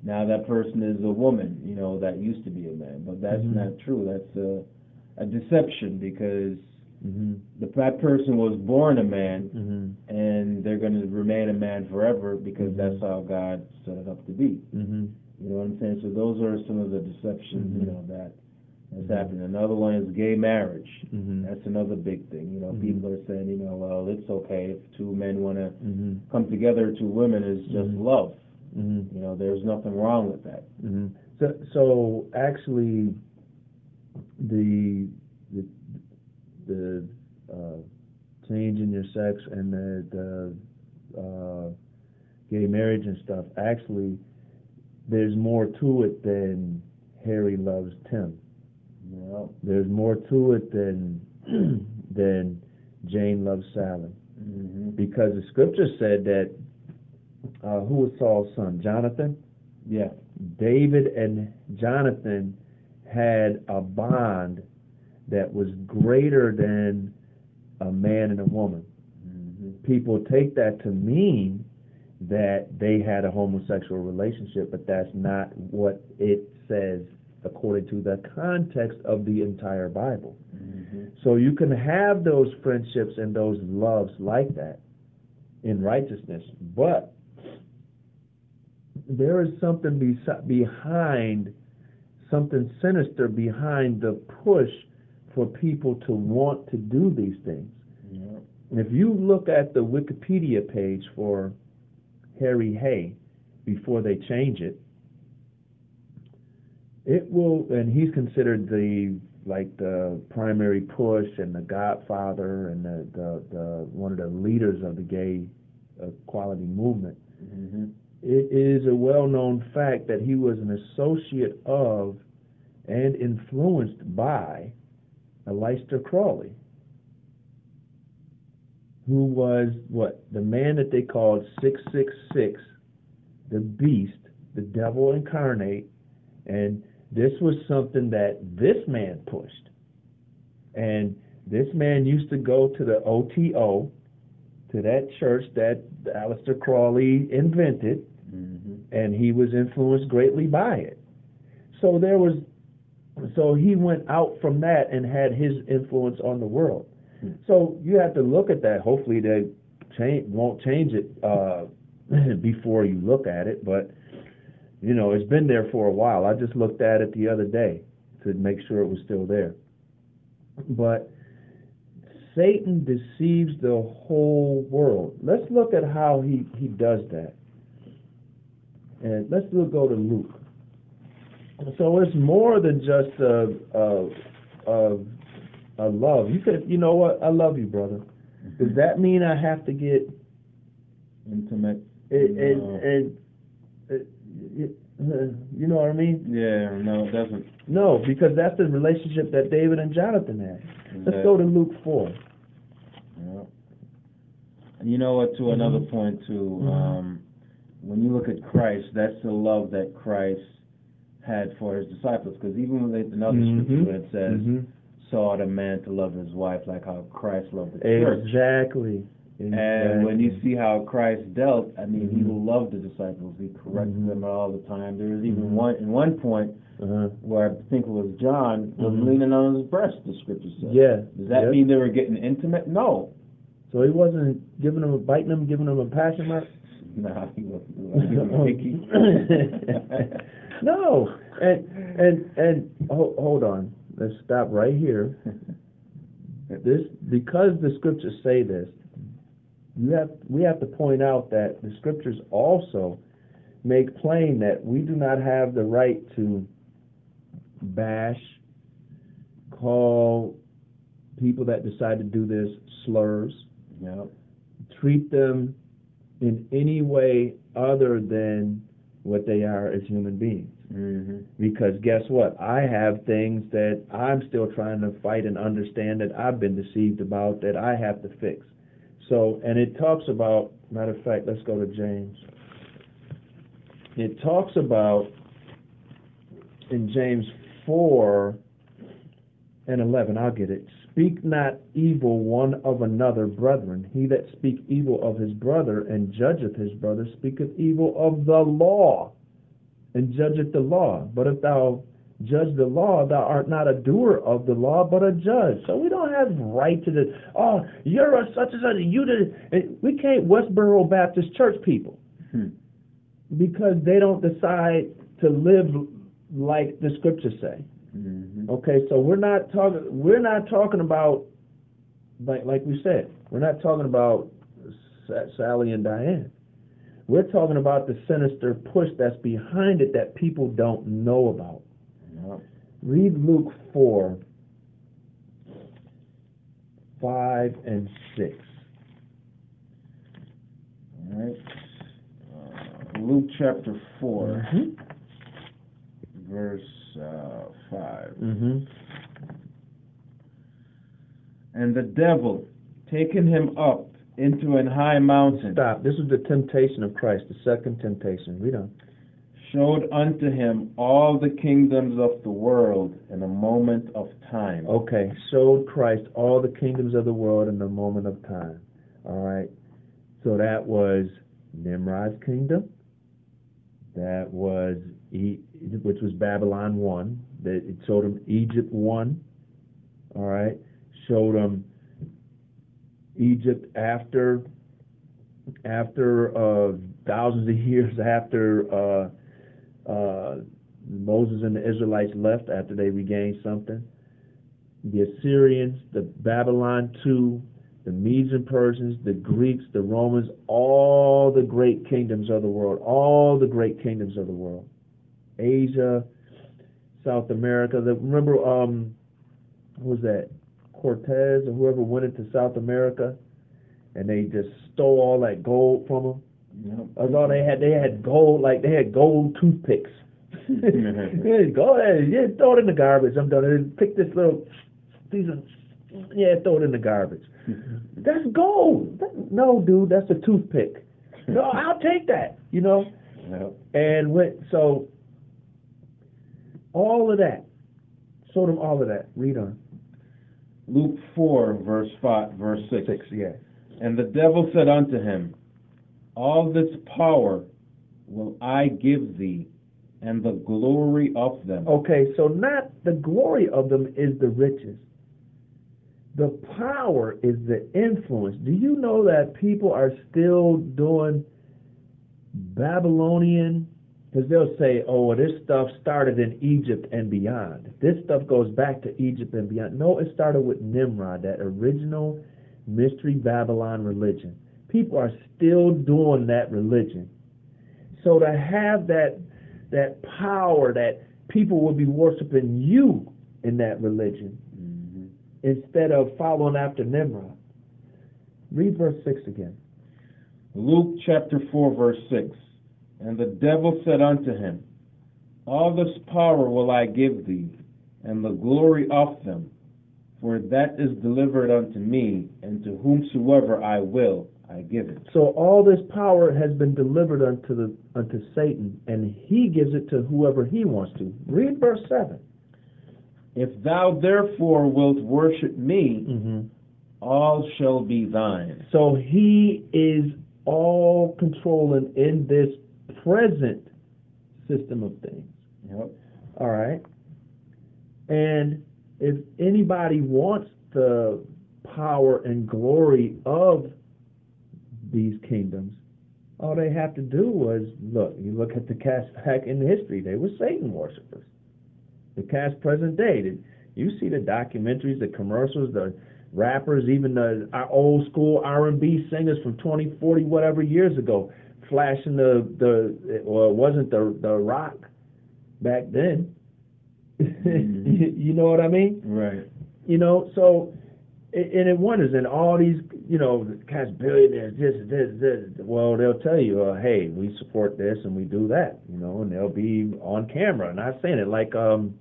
A: now that person is a woman, you know, that used to be a man. But that's
C: Mhm.
A: not true. That's a, a deception, because
C: Mhm.
A: the, that person was born a man,
C: Mhm.
A: and they're going to remain a man forever, because
C: Mhm.
A: that's how God set it up to be.
C: Mhm.
A: You know what I'm saying? So those are some of the deceptions,
C: Mhm.
A: you know, that that's
C: Mhm.
A: happening. Another one is gay marriage.
C: Mhm.
A: That's another big thing. You know,
C: Mhm.
A: people are saying, you know, well, it's okay if two men want to
C: Mhm.
A: come together, two women is just
C: Mhm.
A: love.
C: Mhm.
A: You know, there's nothing wrong with that.
C: Mhm. So, so actually, the the the uh, change in your sex and the, the uh, gay marriage and stuff, actually, there's more to it than Harry loves Tim.
A: You know.
C: There's more to it than than Jane loves Sally.
A: Mm-hmm.
C: Because the scripture said that uh, who was Saul's son? Jonathan?
A: Yeah.
C: David and Jonathan had a bond that was greater than a man and a woman.
A: Mm-hmm.
C: People take that to mean that they had a homosexual relationship, but that's not what it says according to the context of the entire Bible.
A: Mm-hmm.
C: So you can have those friendships and those loves like that in righteousness, but there is something be- behind, something sinister behind the push for people to want to do these things.
A: Yeah.
C: And if you look at the Wikipedia page for Harry Hay before they change it, it will, and he's considered the like the primary push and the godfather and the, the, the one of the leaders of the gay equality movement.
A: Mm-hmm.
C: It is a well-known fact that he was an associate of and influenced by Aleister Crowley, who was what the man that they called six six six, the beast, the devil incarnate, and this was something that this man pushed. And this man used to go to the O T O, to that church that Aleister Crowley invented,
A: Mm-hmm.
C: and he was influenced greatly by it. So there was, so he went out from that and had his influence on the world. Mm-hmm. So you have to look at that. Hopefully they change, won't change it uh, before you look at it, but you know, it's been there for a while. I just looked at it the other day to make sure it was still there. But Satan deceives the whole world. Let's look at how he, he does that. And let's look, go to Luke. So it's more than just a, a, a, a love. You could, you know what? I love you, brother.
A: Mm-hmm.
C: Does that mean I have to get
A: intimate?
C: And, and,
A: No.
C: and uh, you know what I mean?
A: Yeah, no, it doesn't.
C: No, because that's the relationship that David and Jonathan had.
A: Is
C: Let's
A: that,
C: go to Luke four.
A: Yeah. And you know what, to
C: Mm-hmm.
A: another point, too,
C: Mm-hmm.
A: um, when you look at Christ, that's the love that Christ had for his disciples. Because even when they, another
C: Mm-hmm.
A: scripture when it says,
C: mm-hmm.
A: sought a man to love his wife like how Christ loved the church.
C: Exactly. exactly.
A: And when you see how Christ dealt, I mean,
C: mm-hmm.
A: he loved the disciples. He corrected
C: mm-hmm.
A: them all the time. There was even
C: mm-hmm.
A: one, in one point,
C: uh-huh.
A: where I think it was John, was
C: mm-hmm.
A: leaning on his breast, the scripture says.
C: Yeah.
A: Does that
C: yep.
A: mean they were getting intimate? No.
C: So he wasn't giving them, biting them, giving them a passion mark?
A: No, he wasn't. He wasn't giving them a hickey.
C: No. And, and, and hold, hold on. Let's stop right here. This, because the scriptures say this, you have, we have to point out that the scriptures also make plain that we do not have the right to bash, call people that decide to do this slurs,
A: Yep.
C: treat them in any way other than what they are as human beings.
A: Mm-hmm.
C: Because guess what? I have things that I'm still trying to fight and understand, that I've been deceived about, that I have to fix. So, and it talks about, matter of fact, let's go to James. It talks about, in James four and eleven, I'll get it. Speak not evil one of another, brethren. He that speak evil of his brother and judgeth his brother speaketh evil of the law and judgeth the law. But if thou judge the law, thou art not a doer of the law, but a judge. So we don't have right to the, oh, you're a such and such, you did. We can't Westboro Baptist Church people
A: Hmm.
C: because they don't decide to live like the scriptures say.
A: Mhm.
C: Okay, so we're not talking. We're not talking about like like we said. We're not talking about Sa- Sally and Diane. We're talking about the sinister push that's behind it that people don't know about.
A: Yep.
C: Read Luke four, five and six.
A: All right. Uh, Luke chapter four,
C: Mhm.
A: verse uh, five.
C: Mhm.
A: And the devil, taking him up into an high mountain,
C: Stop. This is the temptation of Christ, the second temptation. Read on.
A: showed unto him all the kingdoms of the world in a moment of time.
C: Okay, showed Christ all the kingdoms of the world in a moment of time. All right. So that was Nimrod's kingdom. That was e- which was Babylon one. That it showed him Egypt one. All right. Showed him Egypt after after uh, thousands of years after uh, uh, Moses and the Israelites left, after they regained something. The Assyrians, the Babylon two, the Medes and Persians, the Greeks, the Romans, all the great kingdoms of the world, all the great kingdoms of the world. Asia, South America. The, remember, um, who was that? Cortez or whoever went into South America, and they just stole all that gold from them.
A: Yep.
C: That's all they had. They had gold, like they had gold toothpicks. Yeah, go ahead, yeah, throw it in the garbage. I'm done. Pick this little, these are, yeah, throw it in the garbage. That's gold. That, no, dude, that's a toothpick. No, I'll take that. You know.
A: Yep.
C: And went so. All of that. Showed them all of that. Read on.
A: Luke four, verse five, verse six.
C: Six, yeah.
A: And the devil said unto him, all this power will I give thee, and the glory of them.
C: Okay, so not the glory of them is the riches. The power is the influence. Do you know that people are still doing Babylonian? Because they'll say, oh, well, this stuff started in Egypt and beyond. This stuff goes back to Egypt and beyond. No, it started with Nimrod, that original mystery Babylon religion. People are still doing that religion. So to have that that power that people will be worshiping you in that religion
A: Mhm.
C: instead of following after Nimrod. Read verse six again.
A: Luke chapter four, verse six. And the devil said unto him, all this power will I give thee, and the glory of them, for that is delivered unto me, and to whomsoever I will I give it.
C: So all this power has been delivered unto the unto Satan, and he gives it to whoever he wants to. Read verse seven.
A: If thou therefore wilt worship me,
C: Mm-hmm.
A: all shall be thine.
C: So he is all controlling in this present system of things.
A: Yep.
C: All right. And if anybody wants the power and glory of these kingdoms, all they have to do was look. You look at the cast back in history; they were Satan worshipers. The cast present day, did you see the documentaries, the commercials, the rappers, even the our old school R and B singers from twenty, forty, whatever years ago, flashing the the well, it wasn't the the rock back then.
A: Mm-hmm.
C: you, you know what I mean?
A: Right.
C: You know, so and it wonders, and all these, you know, cats billionaires, this, this, this. Well, they'll tell you, uh, hey, we support this and we do that, you know, and they'll be on camera, not saying it like um,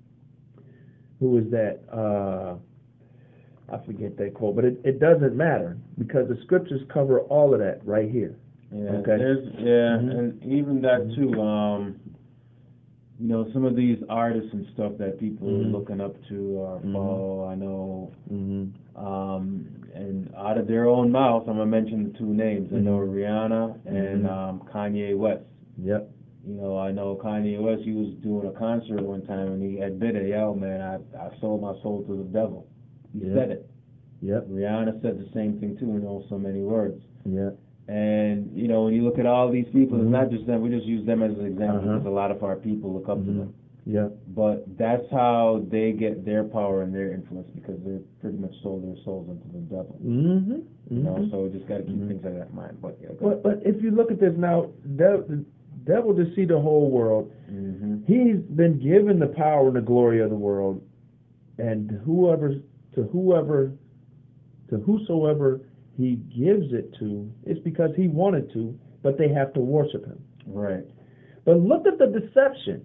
C: who is that? Uh, I forget that quote, but it, it doesn't matter because the scriptures cover all of that right here.
A: Yeah.
C: Okay.
A: There's yeah,
C: Mhm.
A: and even that too. Um, you know, some of these artists and stuff that people
C: Mhm.
A: are looking up to are
C: Mhm.
A: follow. I know.
C: Mm-hmm.
A: Um, and out of their own mouth, I'm gonna mention the two names. I know
C: Mhm.
A: Rihanna and
C: Mhm.
A: um, Kanye West.
C: Yep.
A: You know, I know Kanye West, he was doing a concert one time and he admitted, yo, man, I, I sold my soul to the devil. He
C: Yeah.
A: said it.
C: Yep.
A: Rihanna said the same thing too in oh so many words.
C: Yeah.
A: And, you know, when you look at all these people,
C: Mhm.
A: it's not just them, we just use them as an example
C: Uh-huh.
A: because a lot of our people look up to
C: Mhm.
A: them.
C: Yeah.
A: But that's how they get their power and their influence because they're pretty much sold their souls into the devil.
C: Mm-hmm.
A: You know,
C: Mhm.
A: so we just got to keep
C: Mhm.
A: things like that in mind. But, yeah,
C: But but if you look at this now, the, the devil deceived the whole world.
A: mm-hmm.
C: He's been given the power and the glory of the world, and whoever to whoever to whosoever he gives it to, it's because he wanted to, but they have to worship him.
A: Right.
C: But look at the deception.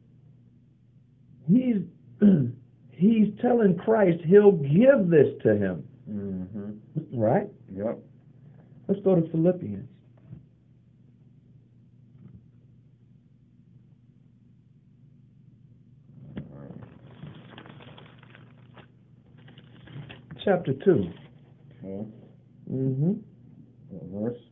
C: He's he's telling Christ he'll give this to him,
A: Mm-hmm.
C: right?
A: Yep.
C: Let's go to Philippians. Chapter two.
A: Okay.
C: Mm-hmm.
A: What verse?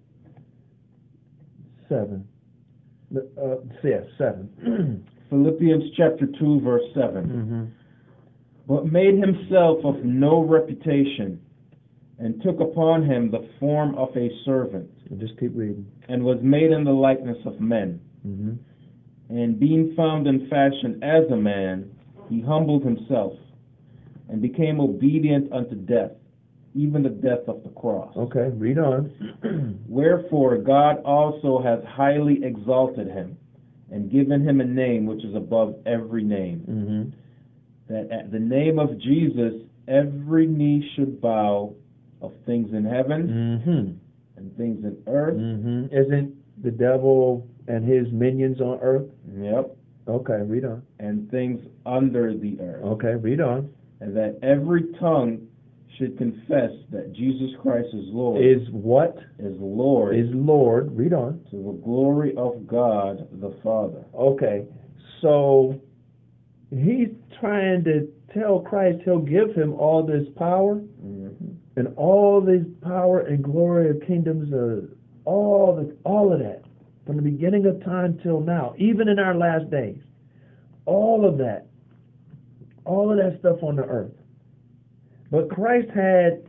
C: Seven. Uh, yeah, seven.
A: Philippians chapter two, verse seven.
C: mm-hmm.
A: But made himself of no reputation, and took upon him the form of a servant,
C: Just keep reading.
A: and was made in the likeness of men.
C: Mm-hmm.
A: And being found in fashion as a man, he humbled himself, and became obedient unto death, even the death of the cross.
C: Okay, read on.
A: Wherefore God also hath highly exalted him, and given him a name which is above every name,
C: mm-hmm.
A: that at the name of Jesus every knee should bow, of things in heaven
C: Mm-hmm.
A: and things in earth.
C: Mm-hmm. Isn't the devil and his minions on earth?
A: Yep.
C: Okay, read on.
A: And things under the earth.
C: Okay, read on.
A: And that every tongue should confess that Jesus Christ is Lord.
C: Is what?
A: Is Lord.
C: Is Lord. Read on.
A: To the glory of God the Father.
C: Okay, so he's trying to tell Christ he'll give him all this power
A: Mm-hmm.
C: and all this power and glory of kingdoms, uh, all the, all of that from the beginning of time till now, even in our last days, all of that, all of that stuff on the earth. But Christ had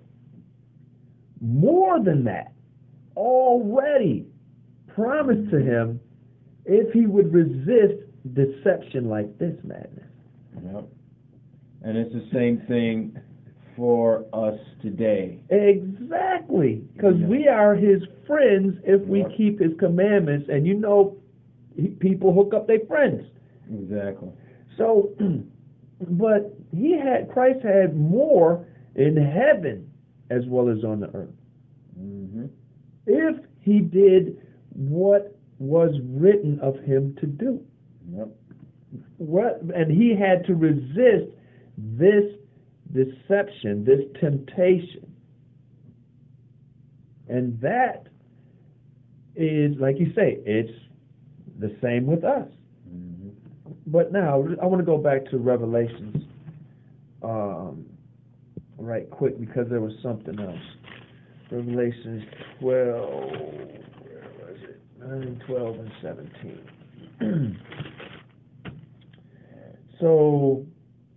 C: more than that already promised to him if he would resist deception like this madness.
A: Yep. And it's the same thing for us today.
C: Exactly, because
A: Yeah.
C: we are his friends if we
A: Yeah.
C: keep his commandments, and you know, he, people hook up their friends.
A: Exactly.
C: So, but he had, Christ had more in heaven as well as on the earth.
A: Mm-hmm.
C: If he did what was written of him to do.
A: Yep.
C: What, and he had to resist this deception, this temptation. And that is, like you say, it's the same with us.
A: Mm-hmm.
C: But now, I want to go back to Revelations um, right quick, because there was something else. Revelations twelve, where was it? nine, twelve, and seventeen. So,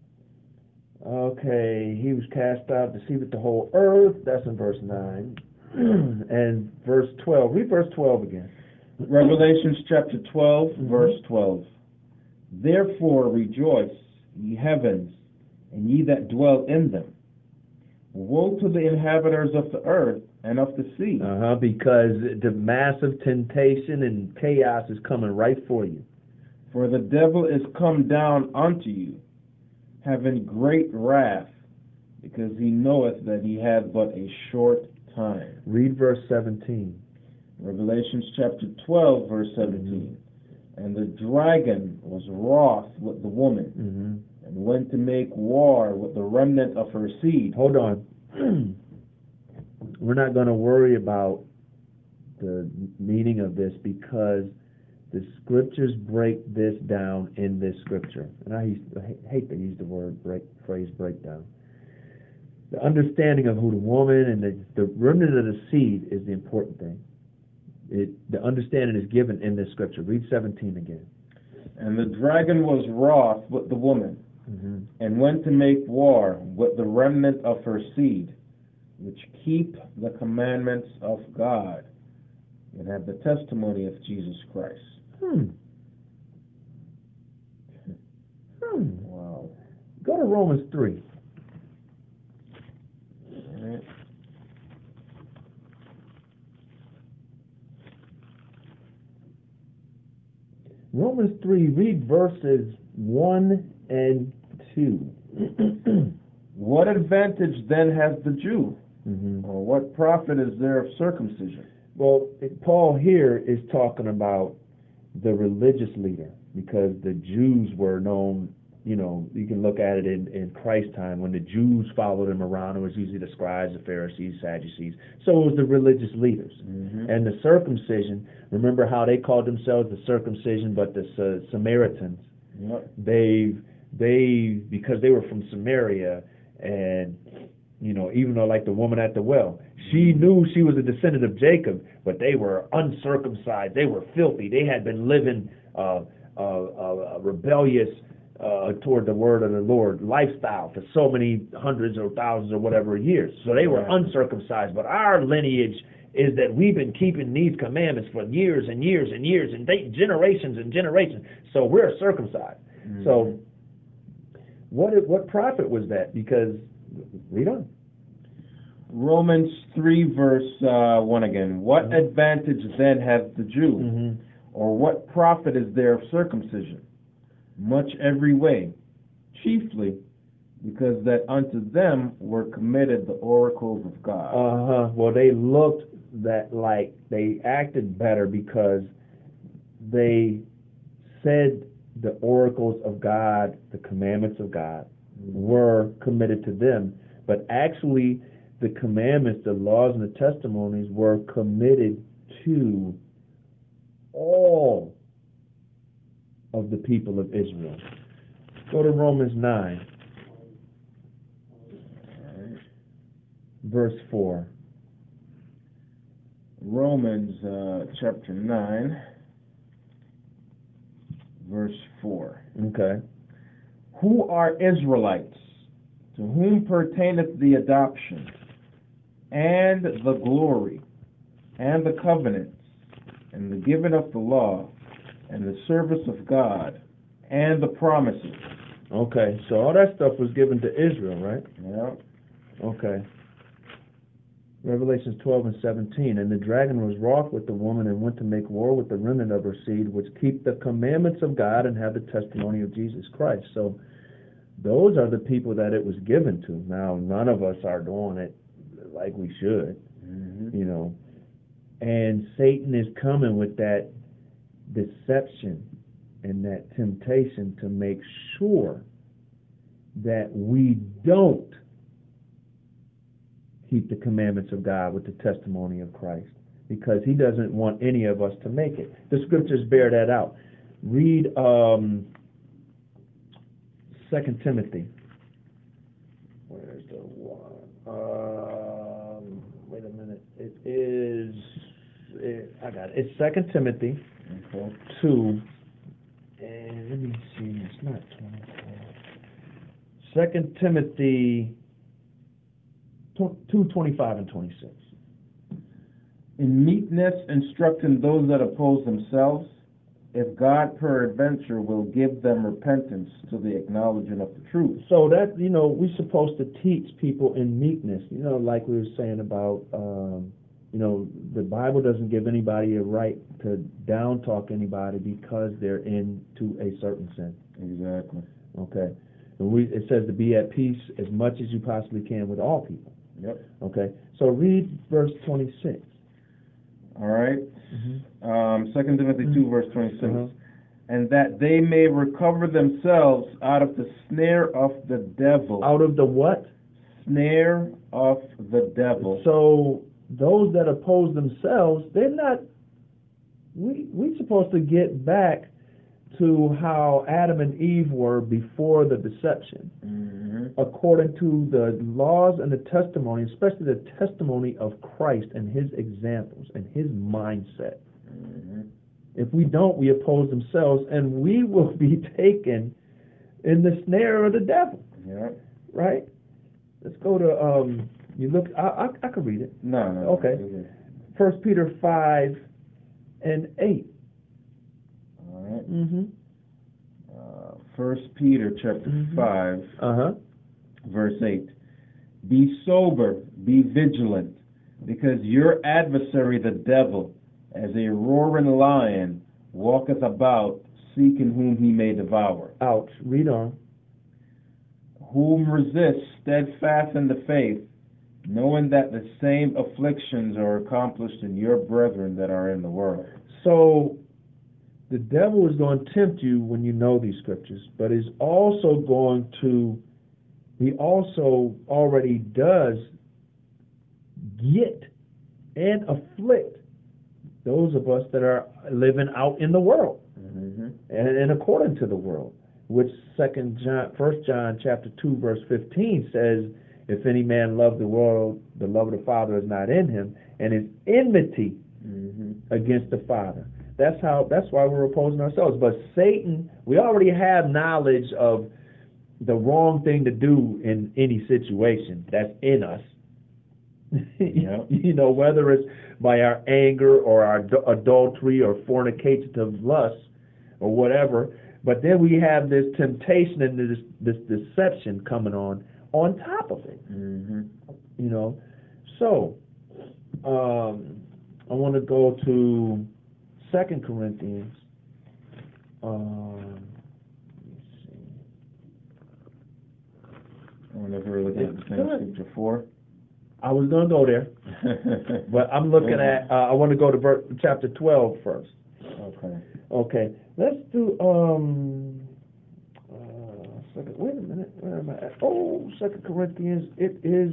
C: okay, he was cast out, deceived the whole earth. That's in verse nine. And verse twelve. Read verse twelve again.
A: Revelations chapter twelve,
C: Mhm.
A: verse twelve. Therefore rejoice, ye heavens, and ye that dwell in them. Woe to the inhabitants of the earth and of the sea.
C: Uh-huh, because the massive temptation and chaos is coming right for you.
A: For the devil is come down unto you, having great wrath, because he knoweth that he hath but a short time.
C: Read verse seventeen.
A: Revelations chapter twelve, verse seventeen. And the dragon was wroth with the woman,
C: Mm-hmm.
A: and went to make war with the remnant of her seed.
C: Hold on. We're not going to worry about the meaning of this, because the scriptures break this down in this scripture. And I, used, I hate to use the word break, phrase breakdown. The understanding of who the woman and the, the remnant of the seed is the important thing. it, the understanding is given in this scripture. Read seventeen again.
A: And the dragon was wroth with the woman,
C: Mm-hmm.
A: and went to make war with the remnant of her seed, which keep the commandments of God, and have the testimony of Jesus Christ.
C: Hmm. Hmm.
A: Wow.
C: Go to Romans three.
A: All right.
C: Romans three, read verses one and two.
A: What advantage then has the Jew?
C: Mm-hmm.
A: Or what profit is there of circumcision?
C: Well, it- Paul here is talking about the religious leader, because the Jews were known, you know, you can look at it in, in Christ's time, when the Jews followed him around, it was usually the scribes, the Pharisees, Sadducees. So it was the religious leaders.
A: Mm-hmm.
C: And the circumcision, remember how they called themselves the circumcision, but the Sa- Samaritans,
A: Yep.
C: they, they, because they were from Samaria, and, you know, even though like the woman at the well, she knew she was a descendant of Jacob, but they were uncircumcised. They were filthy. They had been living uh, uh, uh, rebellious uh, toward the word of the Lord lifestyle for so many hundreds or thousands or whatever years. So they were
A: Right.
C: uncircumcised. But our lineage is that we've been keeping these commandments for years and years and years and they, generations and generations. So we're circumcised.
A: Mm-hmm.
C: So what what profit was that? Because read on.
A: Romans three, verse uh, one again. What
C: Mm-hmm.
A: advantage then has the Jew?
C: Mm-hmm.
A: Or what profit is there of circumcision? Much every way, chiefly because that unto them were committed the oracles of God.
C: Uh-huh. Well, they looked that like they acted better because they said the oracles of God, the commandments of God, were committed to them. But actually, the commandments, the laws, and the testimonies were committed to all of the people of Israel. Go to Romans nine, verse four.
A: Romans uh, chapter nine, verse four.
C: Okay.
A: Who are Israelites, to whom pertaineth the adoption, and the glory, and the covenants, and the giving of the law, and the service of God, and the promises.
C: Okay, so all that stuff was given to Israel, right?
A: Yeah.
C: Okay. Revelations twelve and seventeen. And the dragon was wroth with the woman and went to make war with the remnant of her seed, which keep the commandments of God and have the testimony of Jesus Christ. So those are the people that it was given to. Now, none of us are doing it like we should,
A: Mm-hmm.
C: you know. And Satan is coming with that deception and that temptation to make sure that we don't keep the commandments of God with the testimony of Christ, because he doesn't want any of us to make it. The scriptures bear that out. Read um, Second Timothy. Where's the one? Um, wait a minute. It is. It, I got it. It's Second Timothy
A: Okay.
C: two. And let me see. It's not twenty-four. Second Timothy two twenty-five and twenty-six.
A: In meekness instructing those that oppose themselves, if God peradventure will give them repentance to the acknowledging of the truth.
C: So that, you know, we're supposed to teach people in meekness. You know, like we were saying about, um, you know, the Bible doesn't give anybody a right to down talk anybody because they're into a certain sin.
A: Exactly.
C: Okay. And we, it says to be at peace as much as you possibly can with all people.
A: Yep.
C: Okay. So read verse twenty-six.
A: All right.
C: Mm-hmm.
A: Um, Second Timothy two, verse twenty-six.
C: Uh-huh.
A: And that they may recover themselves out of the snare of the devil.
C: Out of the what?
A: Snare of the devil.
C: So those that oppose themselves, they're not. We we're supposed to get back to how Adam and Eve were before the deception.
A: Mm-hmm.
C: according to the laws and the testimony, especially the testimony of Christ and his examples and his mindset.
A: Mm-hmm.
C: If we don't, we oppose themselves, and we will be taken in the snare of the devil.
A: Yeah.
C: Right? Let's go to, um, you look, I, I, I can read it.
A: No, no.
C: Okay. First Peter five and eight.
A: All right.
C: Mm-hmm.
A: Uh, First Peter chapter
C: Mhm.
A: five,
C: Uh-huh.
A: verse eight. Be sober, be vigilant, because your adversary the devil, as a roaring lion, walketh about, seeking whom he may devour.
C: Ouch. Read on.
A: Whom resist steadfast in the faith, knowing that the same afflictions are accomplished in your brethren that are in the world.
C: So, the devil is going to tempt you when you know these scriptures, but he's also going to, he also already does get and afflict those of us that are living out in the world,
A: Mm-hmm.
C: and, and according to the world, which Second John, First John chapter two verse fifteen says, "If any man love the world, the love of the Father is not in him, and is enmity
A: Mm-hmm.
C: against the Father." That's how. That's why we're opposing ourselves. But Satan, we already have knowledge of the wrong thing to do in any situation that's in us.
A: Yeah.
C: You know, whether it's by our anger or our ad- adultery or fornicative lust or whatever. But then we have this temptation and this this deception coming on on top of it.
A: Mm-hmm.
C: You know, so um, I want to go to Second Corinthians. Um, let's see.
A: Whenever we're looking at the
C: Go
A: same
C: ahead.
A: scripture four.
C: I was going to go there, but I'm looking at. Uh, I want to go to ver- chapter twelve first.
A: Okay.
C: Okay, let's do. Um, uh, second, wait a minute. Where am I at? Oh, Second Corinthians. It is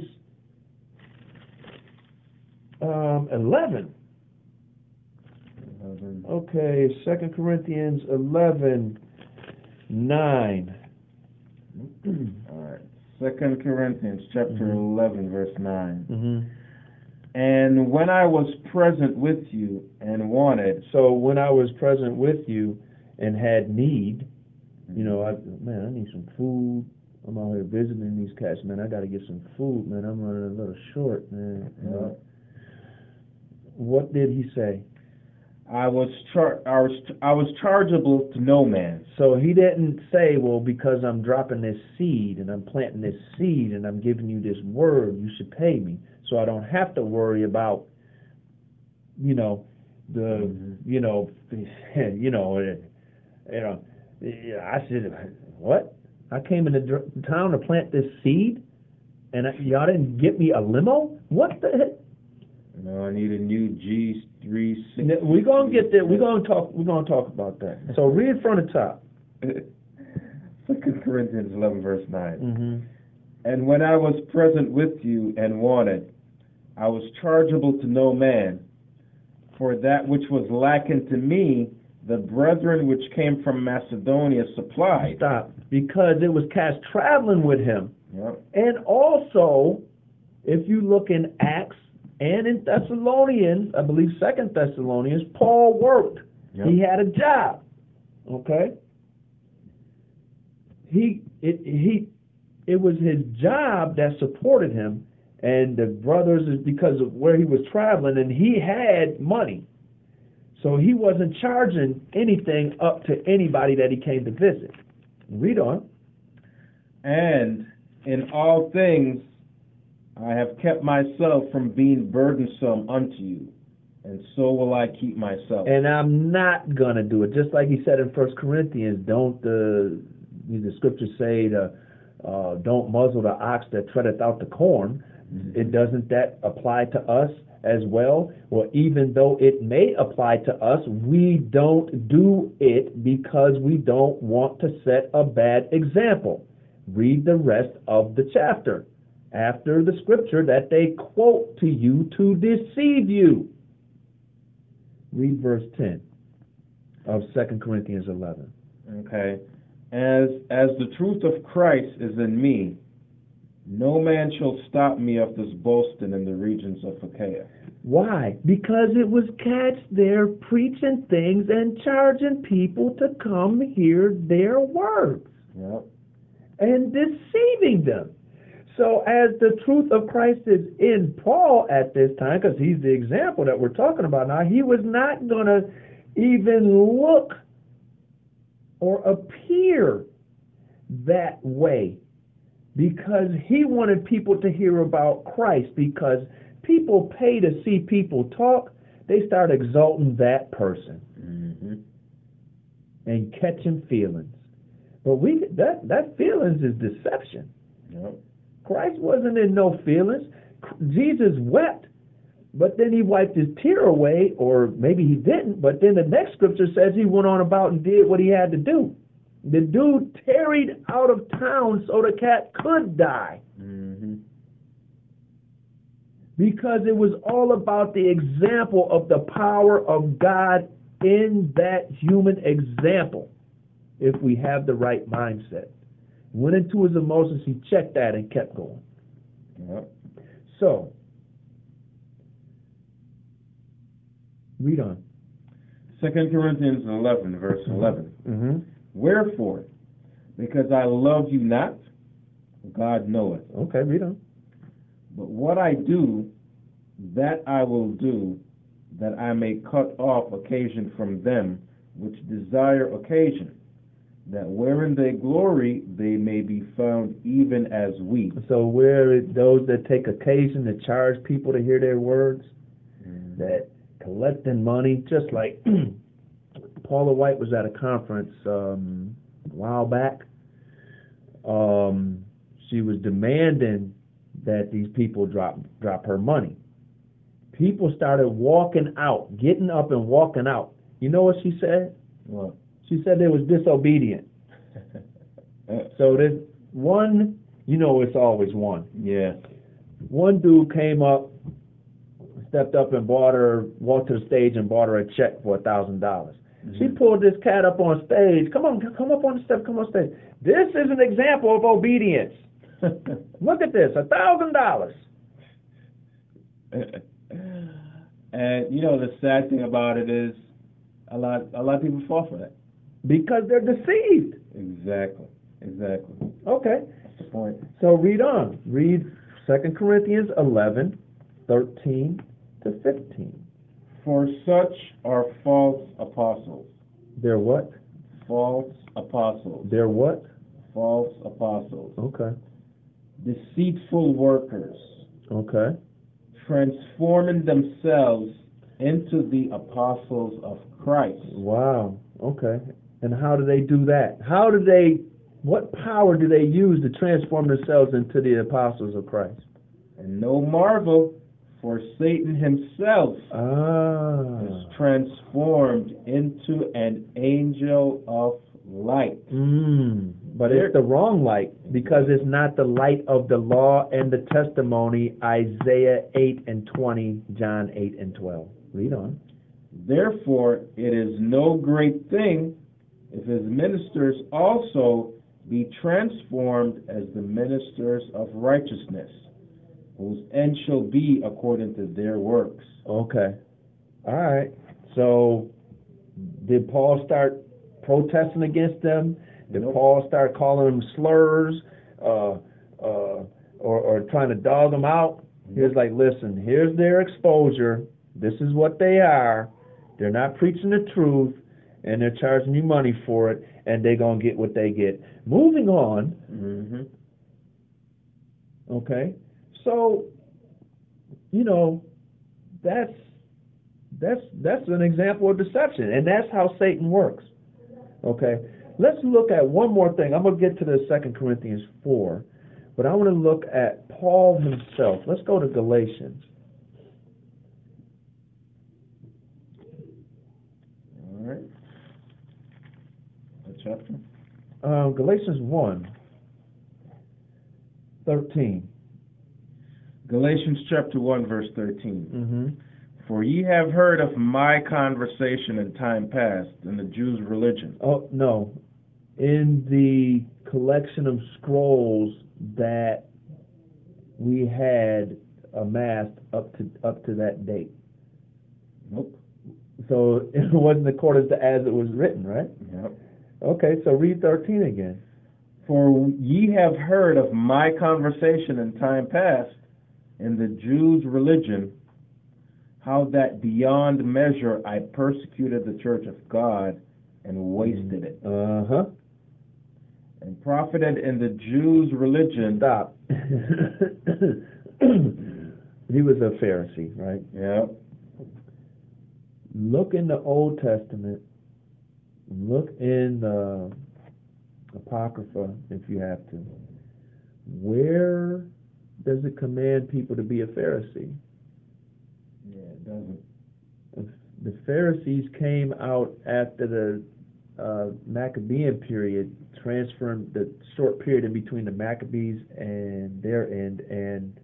C: um, eleven.
A: eleven.
C: Okay, Second Corinthians eleven nine.
A: All right. Second Corinthians chapter
C: Mhm.
A: eleven, verse nine.
C: Mm-hmm.
A: And when I was present with you and wanted,
C: So when I was present with you and had need, you know, I man, I need some food. I'm out here visiting these cats, man. I got to get some food, man. I'm running a little short, man. You know. What did he say?
A: I was char- I was I was chargeable to no man.
C: So he didn't say, well, because I'm dropping this seed and I'm planting this seed and I'm giving you this word, you should pay me. So I don't have to worry about, you know, the,
A: Mhm.
C: you know, you know, uh, you know. I said, what? I came into dr- town to plant this seed, and I, y'all didn't get me a limo? What the heck?
A: No, I need a new G three sixty.
C: We're gonna get there. We're gonna talk. We're gonna talk about that. So read from the top.
A: Second Corinthians eleven, verse nine.
C: Mm-hmm.
A: And when I was present with you and wanted, I was chargeable to no man. For that which was lacking to me, the brethren which came from Macedonia supplied.
C: Stop. Because it was cast traveling with him.
A: Yep.
C: And also, if you look in Acts and in Thessalonians, I believe Second Thessalonians, Paul worked.
A: Yep.
C: He had a job. Okay? He it he it was his job that supported him, and the brothers is because of where he was traveling, and he had money. So he wasn't charging anything up to anybody that he came to visit. Read on.
A: And in all things I have kept myself from being burdensome unto you, and so will I keep myself.
C: And I'm not going to do it. Just like he said in First Corinthians, don't the, the scriptures say, the, uh, don't muzzle the ox that treadeth out the corn.
A: Mm-hmm.
C: It doesn't that apply to us as well? Well, even though it may apply to us, we don't do it because we don't want to set a bad example. Read the rest of the chapter after the scripture that they quote to you to deceive you. Read verse ten of Second Corinthians eleven.
A: Okay. As as the truth of Christ is in me, No man shall stop me of this boasting in the regions of Achaia.
C: Why? Because it was cats there preaching things and charging people to come hear their words
A: Yep.
C: and deceiving them. So as the truth of Christ is in Paul at this time, because he's the example that we're talking about now, he was not going to even look or appear that way, because he wanted people to hear about Christ. Because people pay to see people talk, they start exalting that person
A: Mm-hmm.
C: and catching feelings. But we that that feelings is deception.
A: Yep.
C: Christ wasn't in no feelings. Jesus wept, but then he wiped his tear away, or maybe he didn't. But then the next scripture says he went on about and did what he had to do. The dude tarried out of town so the cat could die,
A: Mm-hmm.
C: because it was all about the example of the power of God in that human example. If we have the right mindset, went into his emotions, he checked that and kept going.
A: Yep.
C: So, read on.
A: Second Corinthians eleven, verse eleven.
C: Mm-hmm.
A: Wherefore, because I love you not, God knoweth.
C: Okay, read on.
A: But what I do, that I will do, that I may cut off occasion from them which desire occasion, that wherein they glory, they may be found even as we.
C: So where those that take occasion to charge people to hear their words,
A: Mm-hmm.
C: that collecting money, just like Paula White was at a conference um, a while back. Um, she was demanding that these people drop drop her money. People started walking out, getting up and walking out. You know what she said?
A: What?
C: She said they was disobedient. So this one, you know, it's always one.
A: Yeah.
C: One dude came up, stepped up and bought her, walked to the stage and bought her a check for a thousand dollars. She pulled this cat up on stage. Come on, come up on the step, come on stage. This is an example of obedience. Look at this, a thousand dollars.
A: And you know the sad thing about it is, a lot a lot of people fall for that.
C: Because they're deceived.
A: Exactly. Exactly.
C: Okay.
A: That's the point.
C: So read on. Read Second Corinthians eleven, thirteen to fifteen.
A: For such are false apostles.
C: They're what?
A: False apostles.
C: They're what?
A: False apostles.
C: Okay.
A: Deceitful workers,
C: Okay.
A: transforming themselves into the apostles of Christ.
C: Wow. Okay. And how do they do that? How do they, what power do they use to transform themselves into the apostles of Christ?
A: And no marvel, for Satan himself
C: Ah.
A: is transformed into an angel of light.
C: Mm. But it's the wrong light, because it's not the light of the law and the testimony, Isaiah eight and twenty, John eight and twelve. Read on.
A: Therefore, it is no great thing if his ministers also be transformed as the ministers of righteousness, whose end shall be according to their works.
C: Okay. All right. So, did Paul start protesting against them? Did
A: Nope.
C: Paul start calling them slurs, uh, uh, or, or trying to dog them out? He was like, listen, here's their exposure. This is what they are. They're not preaching the truth, and they're charging you money for it, and they're going to get what they get. Moving on,
A: Mm-hmm.
C: okay? So, you know, that's that's that's an example of deception, and that's how Satan works. Okay? Let's look at one more thing. I'm going to get to the Second Corinthians four, but I want to look at Paul himself. Let's go to Galatians.
A: All right. What chapter?
C: Um, Galatians one, thirteen.
A: Galatians chapter one, verse thirteen.
C: Mm-hmm.
A: For ye have heard of my conversation in time past in the Jews' religion.
C: Oh, no. In the collection of scrolls that we had amassed up to up to that date.
A: Nope.
C: So it wasn't according to as it was written, right?
A: Yep.
C: Okay, so read thirteen again.
A: For ye have heard of my conversation in time past in the Jews' religion, how that beyond measure I persecuted the church of God and wasted it,
C: Uh-huh.
A: and profited in the Jews' religion.
C: Stop. He was a Pharisee, right?
A: Yep.
C: Look in the Old Testament. Look in the Apocrypha, if you have to. Where does it command people to be a Pharisee?
A: Yeah, it doesn't.
C: The Pharisees came out after the uh, Maccabean period, transferring the short period in between the Maccabees and their end and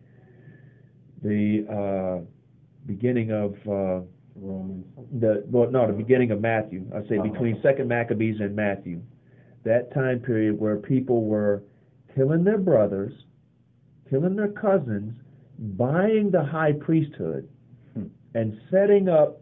C: the uh, beginning of uh,
A: Romans.
C: the well, no, the beginning of Matthew. I say
A: Uh-huh.
C: between Second Maccabees and Matthew. That time period where people were killing their brothers, killing their cousins, buying the high priesthood,
A: Hmm.
C: and setting up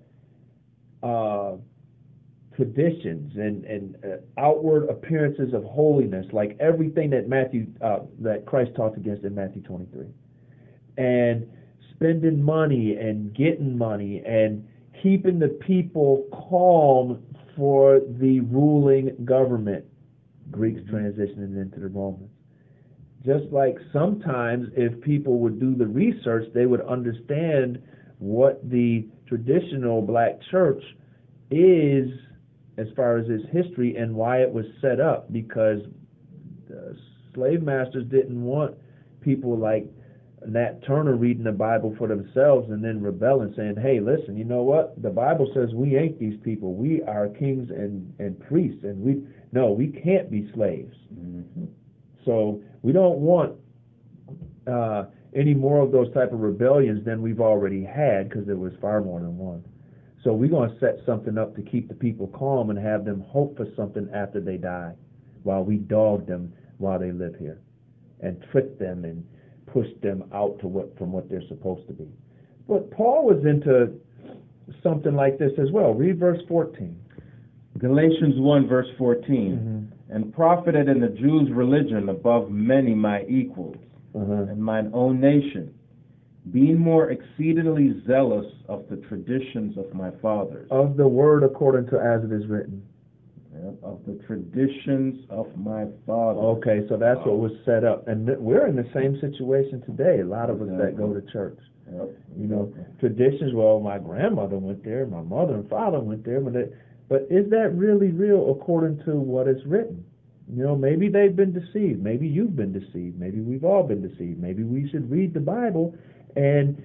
C: uh, traditions and, and uh, outward appearances of holiness, like everything that Matthew uh, that Christ talked against in Matthew twenty-three, and spending money and getting money and keeping the people calm for the ruling government. Greeks transitioning into the Romans. Just like sometimes if people would do the research, they would understand what the traditional black church is as far as its history and why it was set up, because the slave masters didn't want people like Nat Turner reading the Bible for themselves and then rebelling, saying, hey, listen, you know what? The Bible says we ain't these people. We are kings and, and priests, and we no, we can't be slaves.
A: Mm-hmm.
C: So we don't want uh, any more of those type of rebellions than we've already had, because there was far more than one. So we're going to set something up to keep the people calm and have them hope for something after they die, while we dog them while they live here and trick them and push them out to what from what they're supposed to be. But Paul was into something like this as well. Read verse fourteen.
A: Galatians one, verse fourteen.
C: Mm-hmm.
A: And profited in the Jews' religion above many my equals,
C: Uh-huh.
A: and mine own nation, being more exceedingly zealous of the traditions of my fathers.
C: Of the word according to as it is written.
A: Yep, of the traditions of my fathers.
C: Okay, so that's what was set up. And th- we're in the same situation today, a lot of us that go to church.
A: Yep.
C: You know, traditions, well, my grandmother went there, my mother and father went there, but it, but is that really real according to what is written? You know, maybe they've been deceived. Maybe you've been deceived. Maybe we've all been deceived. Maybe we should read the Bible and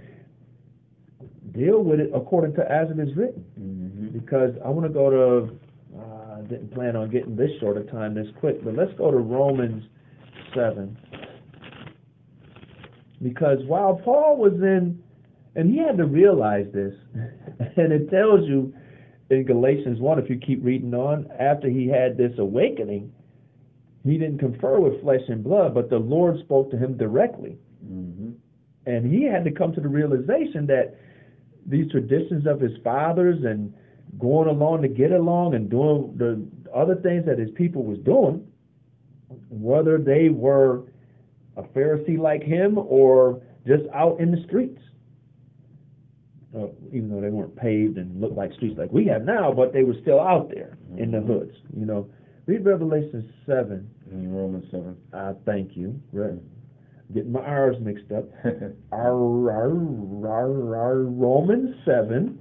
C: deal with it according to as it is written.
A: Mm-hmm.
C: Because I want to go to, uh, I didn't plan on getting this short a time this quick, but let's go to Romans seven. Because while Paul was in, and he had to realize this, and it tells you in Galatians one, if you keep reading on, after he had this awakening, he didn't confer with flesh and blood, but the Lord spoke to him directly.
A: Mm-hmm.
C: And he had to come to the realization that these traditions of his fathers and going along to get along and doing the other things that his people was doing, whether they were a Pharisee like him or just out in the streets, uh, even though they weren't paved and looked like streets like we have now, but they were still out there in the hoods. You know, read Revelation seven.
A: In Romans seven.
C: Uh, thank you. Right. Getting my R's mixed up. R, R, R, R, Romans seven.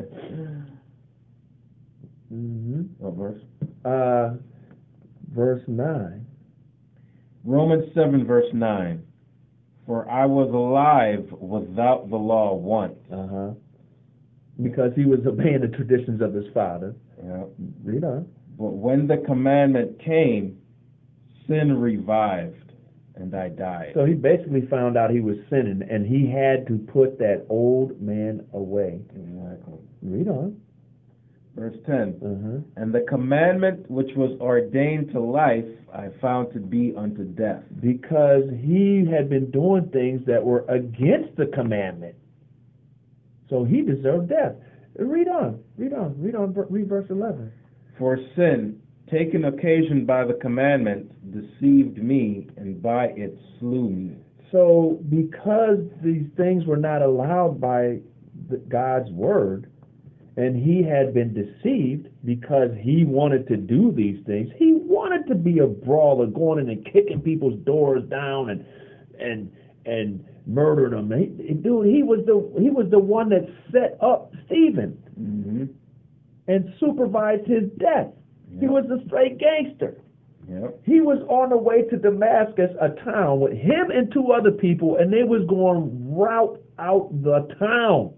C: Mm-hmm.
A: What verse?
C: Uh, verse nine.
A: Romans seven, verse nine. For I was alive without the law once.
C: Uh-huh. Because he was obeying the traditions of his father.
A: Yeah.
C: Read on.
A: But when the commandment came, sin revived, and I died.
C: So he basically found out he was sinning, and he had to put that old man away.
A: Exactly.
C: Read on.
A: Verse ten.
C: Uh-huh.
A: And the commandment which was ordained to life I found to be unto death.
C: Because he had been doing things that were against the commandment. So he deserved death. Read on, read on, read on, read verse eleven.
A: For sin, taken occasion by the commandment, deceived me, and by it slew me.
C: So because these things were not allowed by the, God's word, and he had been deceived because he wanted to do these things, he wanted to be a brawler, going in and kicking people's doors down and and and murdering them. He, dude, he was the he was the one that set up Stephen
A: Mm-hmm.
C: and supervised his death.
A: Yep.
C: He was a straight gangster.
A: Yep.
C: He was on the way to Damascus, a town, with him and two other people, and they was going to rout out the town.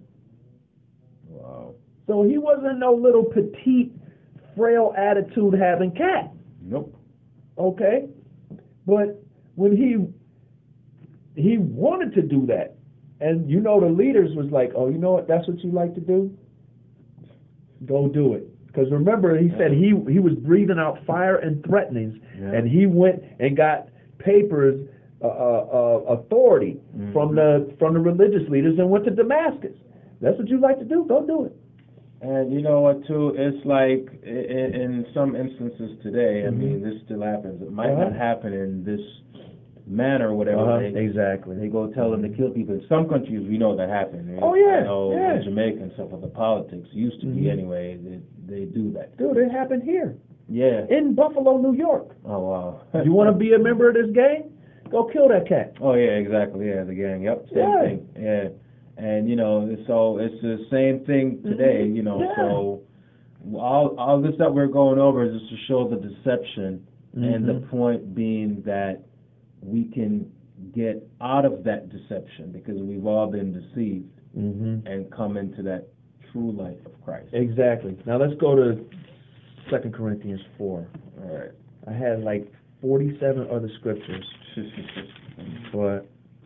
A: Wow.
C: So he wasn't no little petite, frail attitude having cat.
A: Nope.
C: Okay? But when he he wanted to do that, and you know the leaders was like, oh, you know what, that's what you like to do? Go do it. Because remember, he said he he was breathing out fire and threatenings,
A: Yeah.
C: and he went and got papers, uh, uh, authority
A: Mhm.
C: from the from the religious leaders, and went to Damascus. That's what you like to do. Go do it.
A: And you know what, too? It's like in, in some instances today, I
C: Mhm.
A: mean, this still happens. It might
C: Uh-huh.
A: not happen in this manner or whatever.
C: Uh-huh.
A: They,
C: Exactly.
A: they go tell them to kill people. In some countries, we know that happened.
C: Oh, yeah,
A: I know
C: yeah.
A: in Jamaica and stuff, with the politics used to be
C: Mhm.
A: anyway. They, they do that.
C: Dude, it happened here
A: Yeah.
C: in Buffalo, New York.
A: Oh wow.
C: You want to be a member of this gang? Go kill that cat.
A: Oh yeah, exactly. Yeah, the gang. Yep. Same
C: Yeah.
A: thing. Yeah. And you know, so it's the same thing today.
C: Mhm.
A: You know,
C: Yeah.
A: so all all this that we're going over is just to show the deception, and the
C: Mhm.
A: point being that we can get out of that deception because we've all been deceived
C: Mhm.
A: and come into that true life of Christ.
C: Exactly. Now let's go to Second Corinthians four.
A: All right.
C: I had like forty-seven other scriptures, but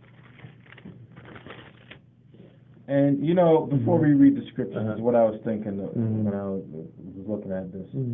A: And you know, before
C: Mhm.
A: we read the scriptures,
C: Uh-huh.
A: what I was thinking of
C: Mhm.
A: when I was, was looking at this.
C: Mhm.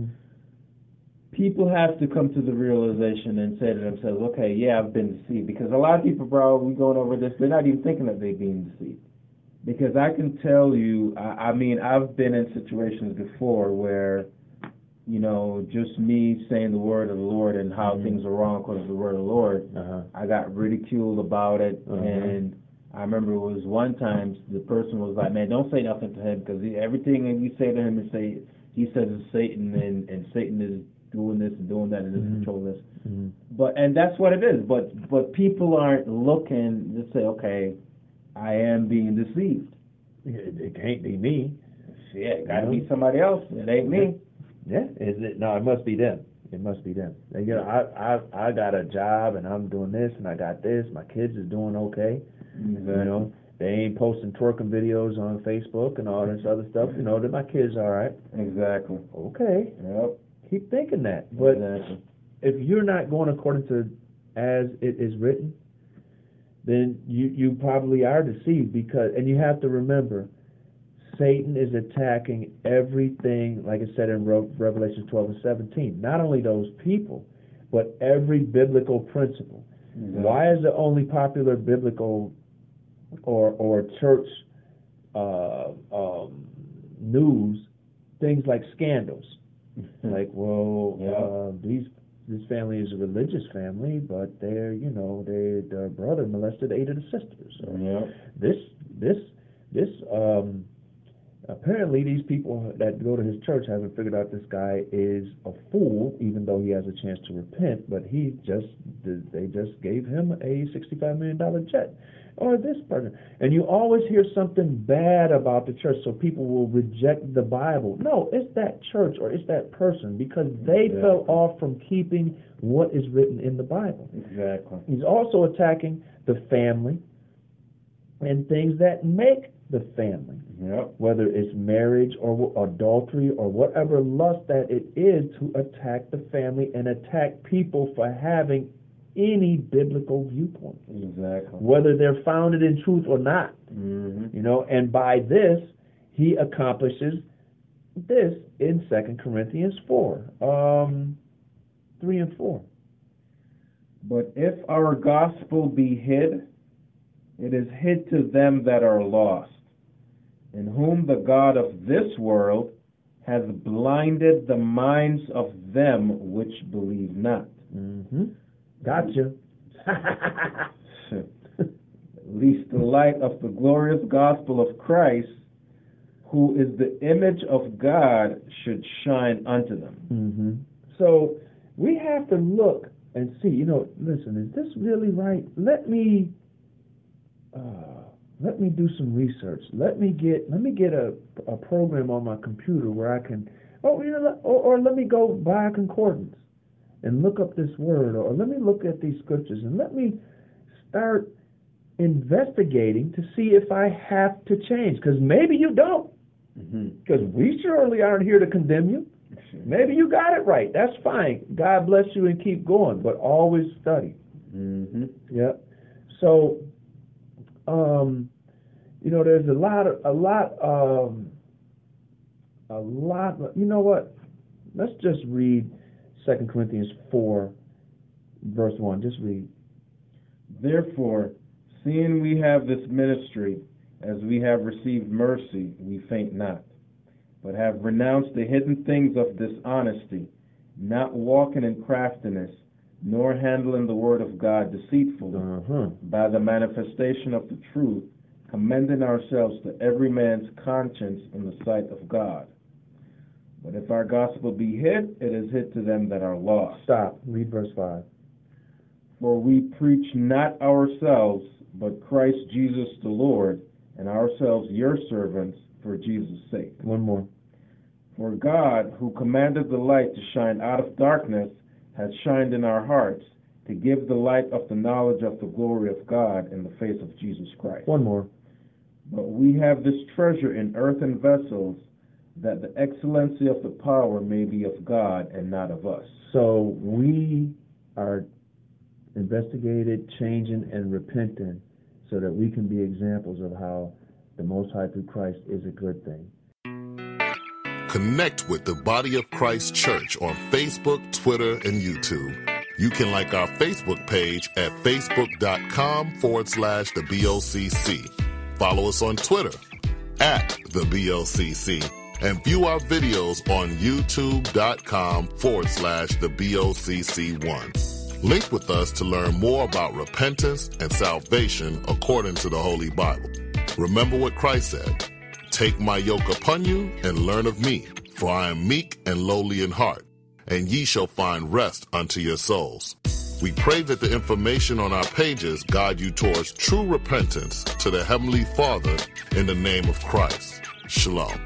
A: People have to come to the realization and say to themselves, okay, yeah, I've been deceived. Because a lot of people, bro, we going over this, they're not even thinking that they're being deceived. Because I can tell you, I, I mean, I've been in situations before where, you know, just me saying the word of the Lord and how
C: Mhm.
A: things are wrong according to the word of the Lord,
C: uh-huh.
A: I got ridiculed about it.
C: Uh-huh.
A: And I remember it was one time the person was like, man, don't say nothing to him because everything that you say to him is say, he says it's Satan and, and Satan is doing this and doing that and is
C: Mhm.
A: controlling this.
C: Mhm.
A: But and that's what it is. But but people aren't looking to say, okay, I am being deceived.
C: It, it can't be me.
A: Yeah, it got to
C: Yeah.
A: be somebody else. It ain't me.
C: Yeah, is it? No, it must be them. It must be them. They, you know, I I I got a job and I'm doing this and I got this. My kids is doing okay. You know, they ain't posting twerking videos on Facebook and all this other stuff. You know, that my kids all right.
A: Exactly.
C: Okay,
A: Yep.
C: keep thinking that. But
A: exactly.
C: if you're not going according to as it is written, then you you probably are deceived because, and you have to remember, Satan is attacking everything, like I said in Re- Revelation twelve and seventeen. Not only those people, but every biblical principle.
A: Exactly.
C: Why is the only popular biblical or or church uh, um, news things like scandals? Like, well,
A: Yeah.
C: uh, these this family is a religious family, but they're, you know, they their brother molested eight of the sisters. Or
A: Yep.
C: this this this um, apparently these people that go to his church haven't figured out this guy is a fool, even though he has a chance to repent. But he just they just gave him a sixty-five million dollar jet. Or this person. And you always hear something bad about the church, so people will reject the Bible. No, it's that church or it's that person because they
A: Exactly.
C: fell off from keeping what is written in the Bible.
A: Exactly.
C: He's also attacking the family and things that make the family,
A: Yep.
C: whether it's marriage or adultery or whatever lust that it is, to attack the family and attack people for having any biblical viewpoint,
A: Exactly.
C: whether they're founded in truth or not.
A: Mm-hmm.
C: You know, and by this he accomplishes this in Second Corinthians four, um, three and four.
A: But if our gospel be hid, it is hid to them that are lost, in whom the God of this world has blinded the minds of them which believe not.
C: Mm-hmm. Gotcha.
A: Lest the light of the glorious gospel of Christ, who is the image of God, should shine unto them.
C: Mm-hmm. So we have to look and see, you know, listen, is this really right? Let me uh, let me do some research. Let me get let me get a, a program on my computer where I can, oh, you know, or, or let me go buy a concordance and look up this word, or let me look at these scriptures and let me start investigating to see if I have to change. Because maybe you don't. Because mm-hmm. we surely aren't here to condemn you. Maybe you got it right. That's fine. God bless you and keep going. But always study.
A: Mm-hmm.
C: Yeah. So, um, you know, there's a lot of a lot of a lot. Of, you know what? Let's just read Second Corinthians four, verse one. Just read.
A: Therefore, seeing we have this ministry, as we have received mercy, we faint not, but have renounced the hidden things of dishonesty, not walking in craftiness, nor handling the word of God deceitfully,
C: uh-huh.
A: by the manifestation of the truth, commending ourselves to every man's conscience in the sight of God. But if our gospel be hid, it is hid to them that are lost.
C: Stop. Read verse five.
A: For we preach not ourselves, but Christ Jesus the Lord, and ourselves your servants for Jesus' sake.
C: One more.
A: For God, who commanded the light to shine out of darkness, has shined in our hearts to give the light of the knowledge of the glory of God in the face of Jesus Christ.
C: One more.
A: But we have this treasure in earthen vessels, that the excellency of the power may be of God and not of us.
C: So we are investigated, changing, and repenting so that we can be examples of how the Most High through Christ is a good thing.
E: Connect with the Body of Christ Church on Facebook, Twitter, and YouTube. You can like our Facebook page at facebook.com forward slash the BOCC. Follow us on Twitter at the BOCC. And view our videos on youtube.com forward slash the BOCC1. Link with us to learn more about repentance and salvation according to the Holy Bible. Remember what Christ said, "Take my yoke upon you and learn of me, for I am meek and lowly in heart, and ye shall find rest unto your souls." We pray that the information on our pages guide you towards true repentance to the Heavenly Father in the name of Christ. Shalom.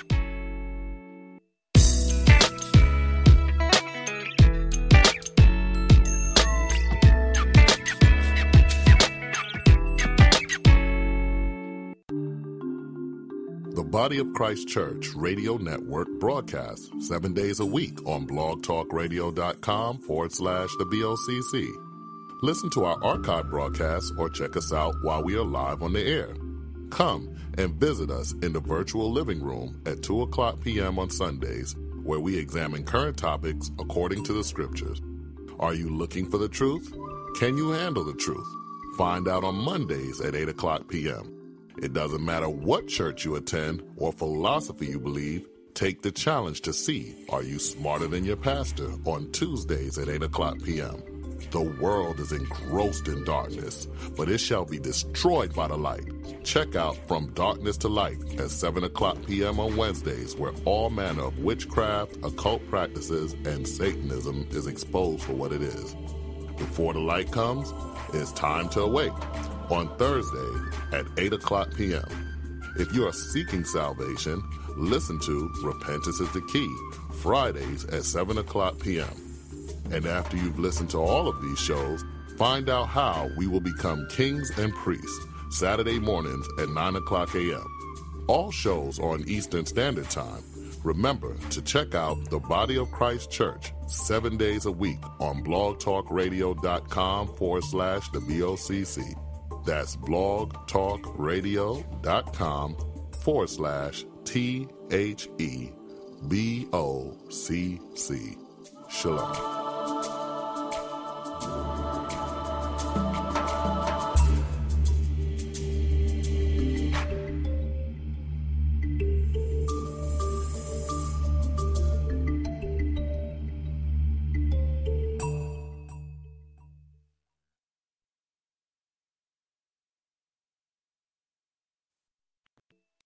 E: The Body of Christ Church Radio Network broadcasts seven days a week on blogtalkradio.com forward slash the BOCC. Listen to our archive broadcasts or check us out while we are live on the air. Come and visit us in the virtual living room at two o'clock p.m. on Sundays, where we examine current topics according to the scriptures. Are you looking for the truth? Can you handle the truth? Find out on Mondays at eight o'clock p.m. It doesn't matter what church you attend or philosophy you believe, take the challenge to see, are you smarter than your pastor on Tuesdays at eight o'clock p.m. The world is engrossed in darkness, but it shall be destroyed by the light. Check out From Darkness to Light at seven o'clock p.m. on Wednesdays, where all manner of witchcraft, occult practices, and Satanism is exposed for what it is. Before the light comes, it's time to awake. On Thursday at eight o'clock p.m. If you are seeking salvation, listen to Repentance is the Key, Fridays at seven o'clock p.m. And after you've listened to all of these shows, find out how we will become kings and priests, Saturday mornings at nine o'clock a.m. All shows are on Eastern Standard Time. Remember to check out the Body of Christ Church seven days a week on blogtalkradio.com forward slash the BOCC. That's blogtalkradio.com forward slash T H E B O C C. Shalom.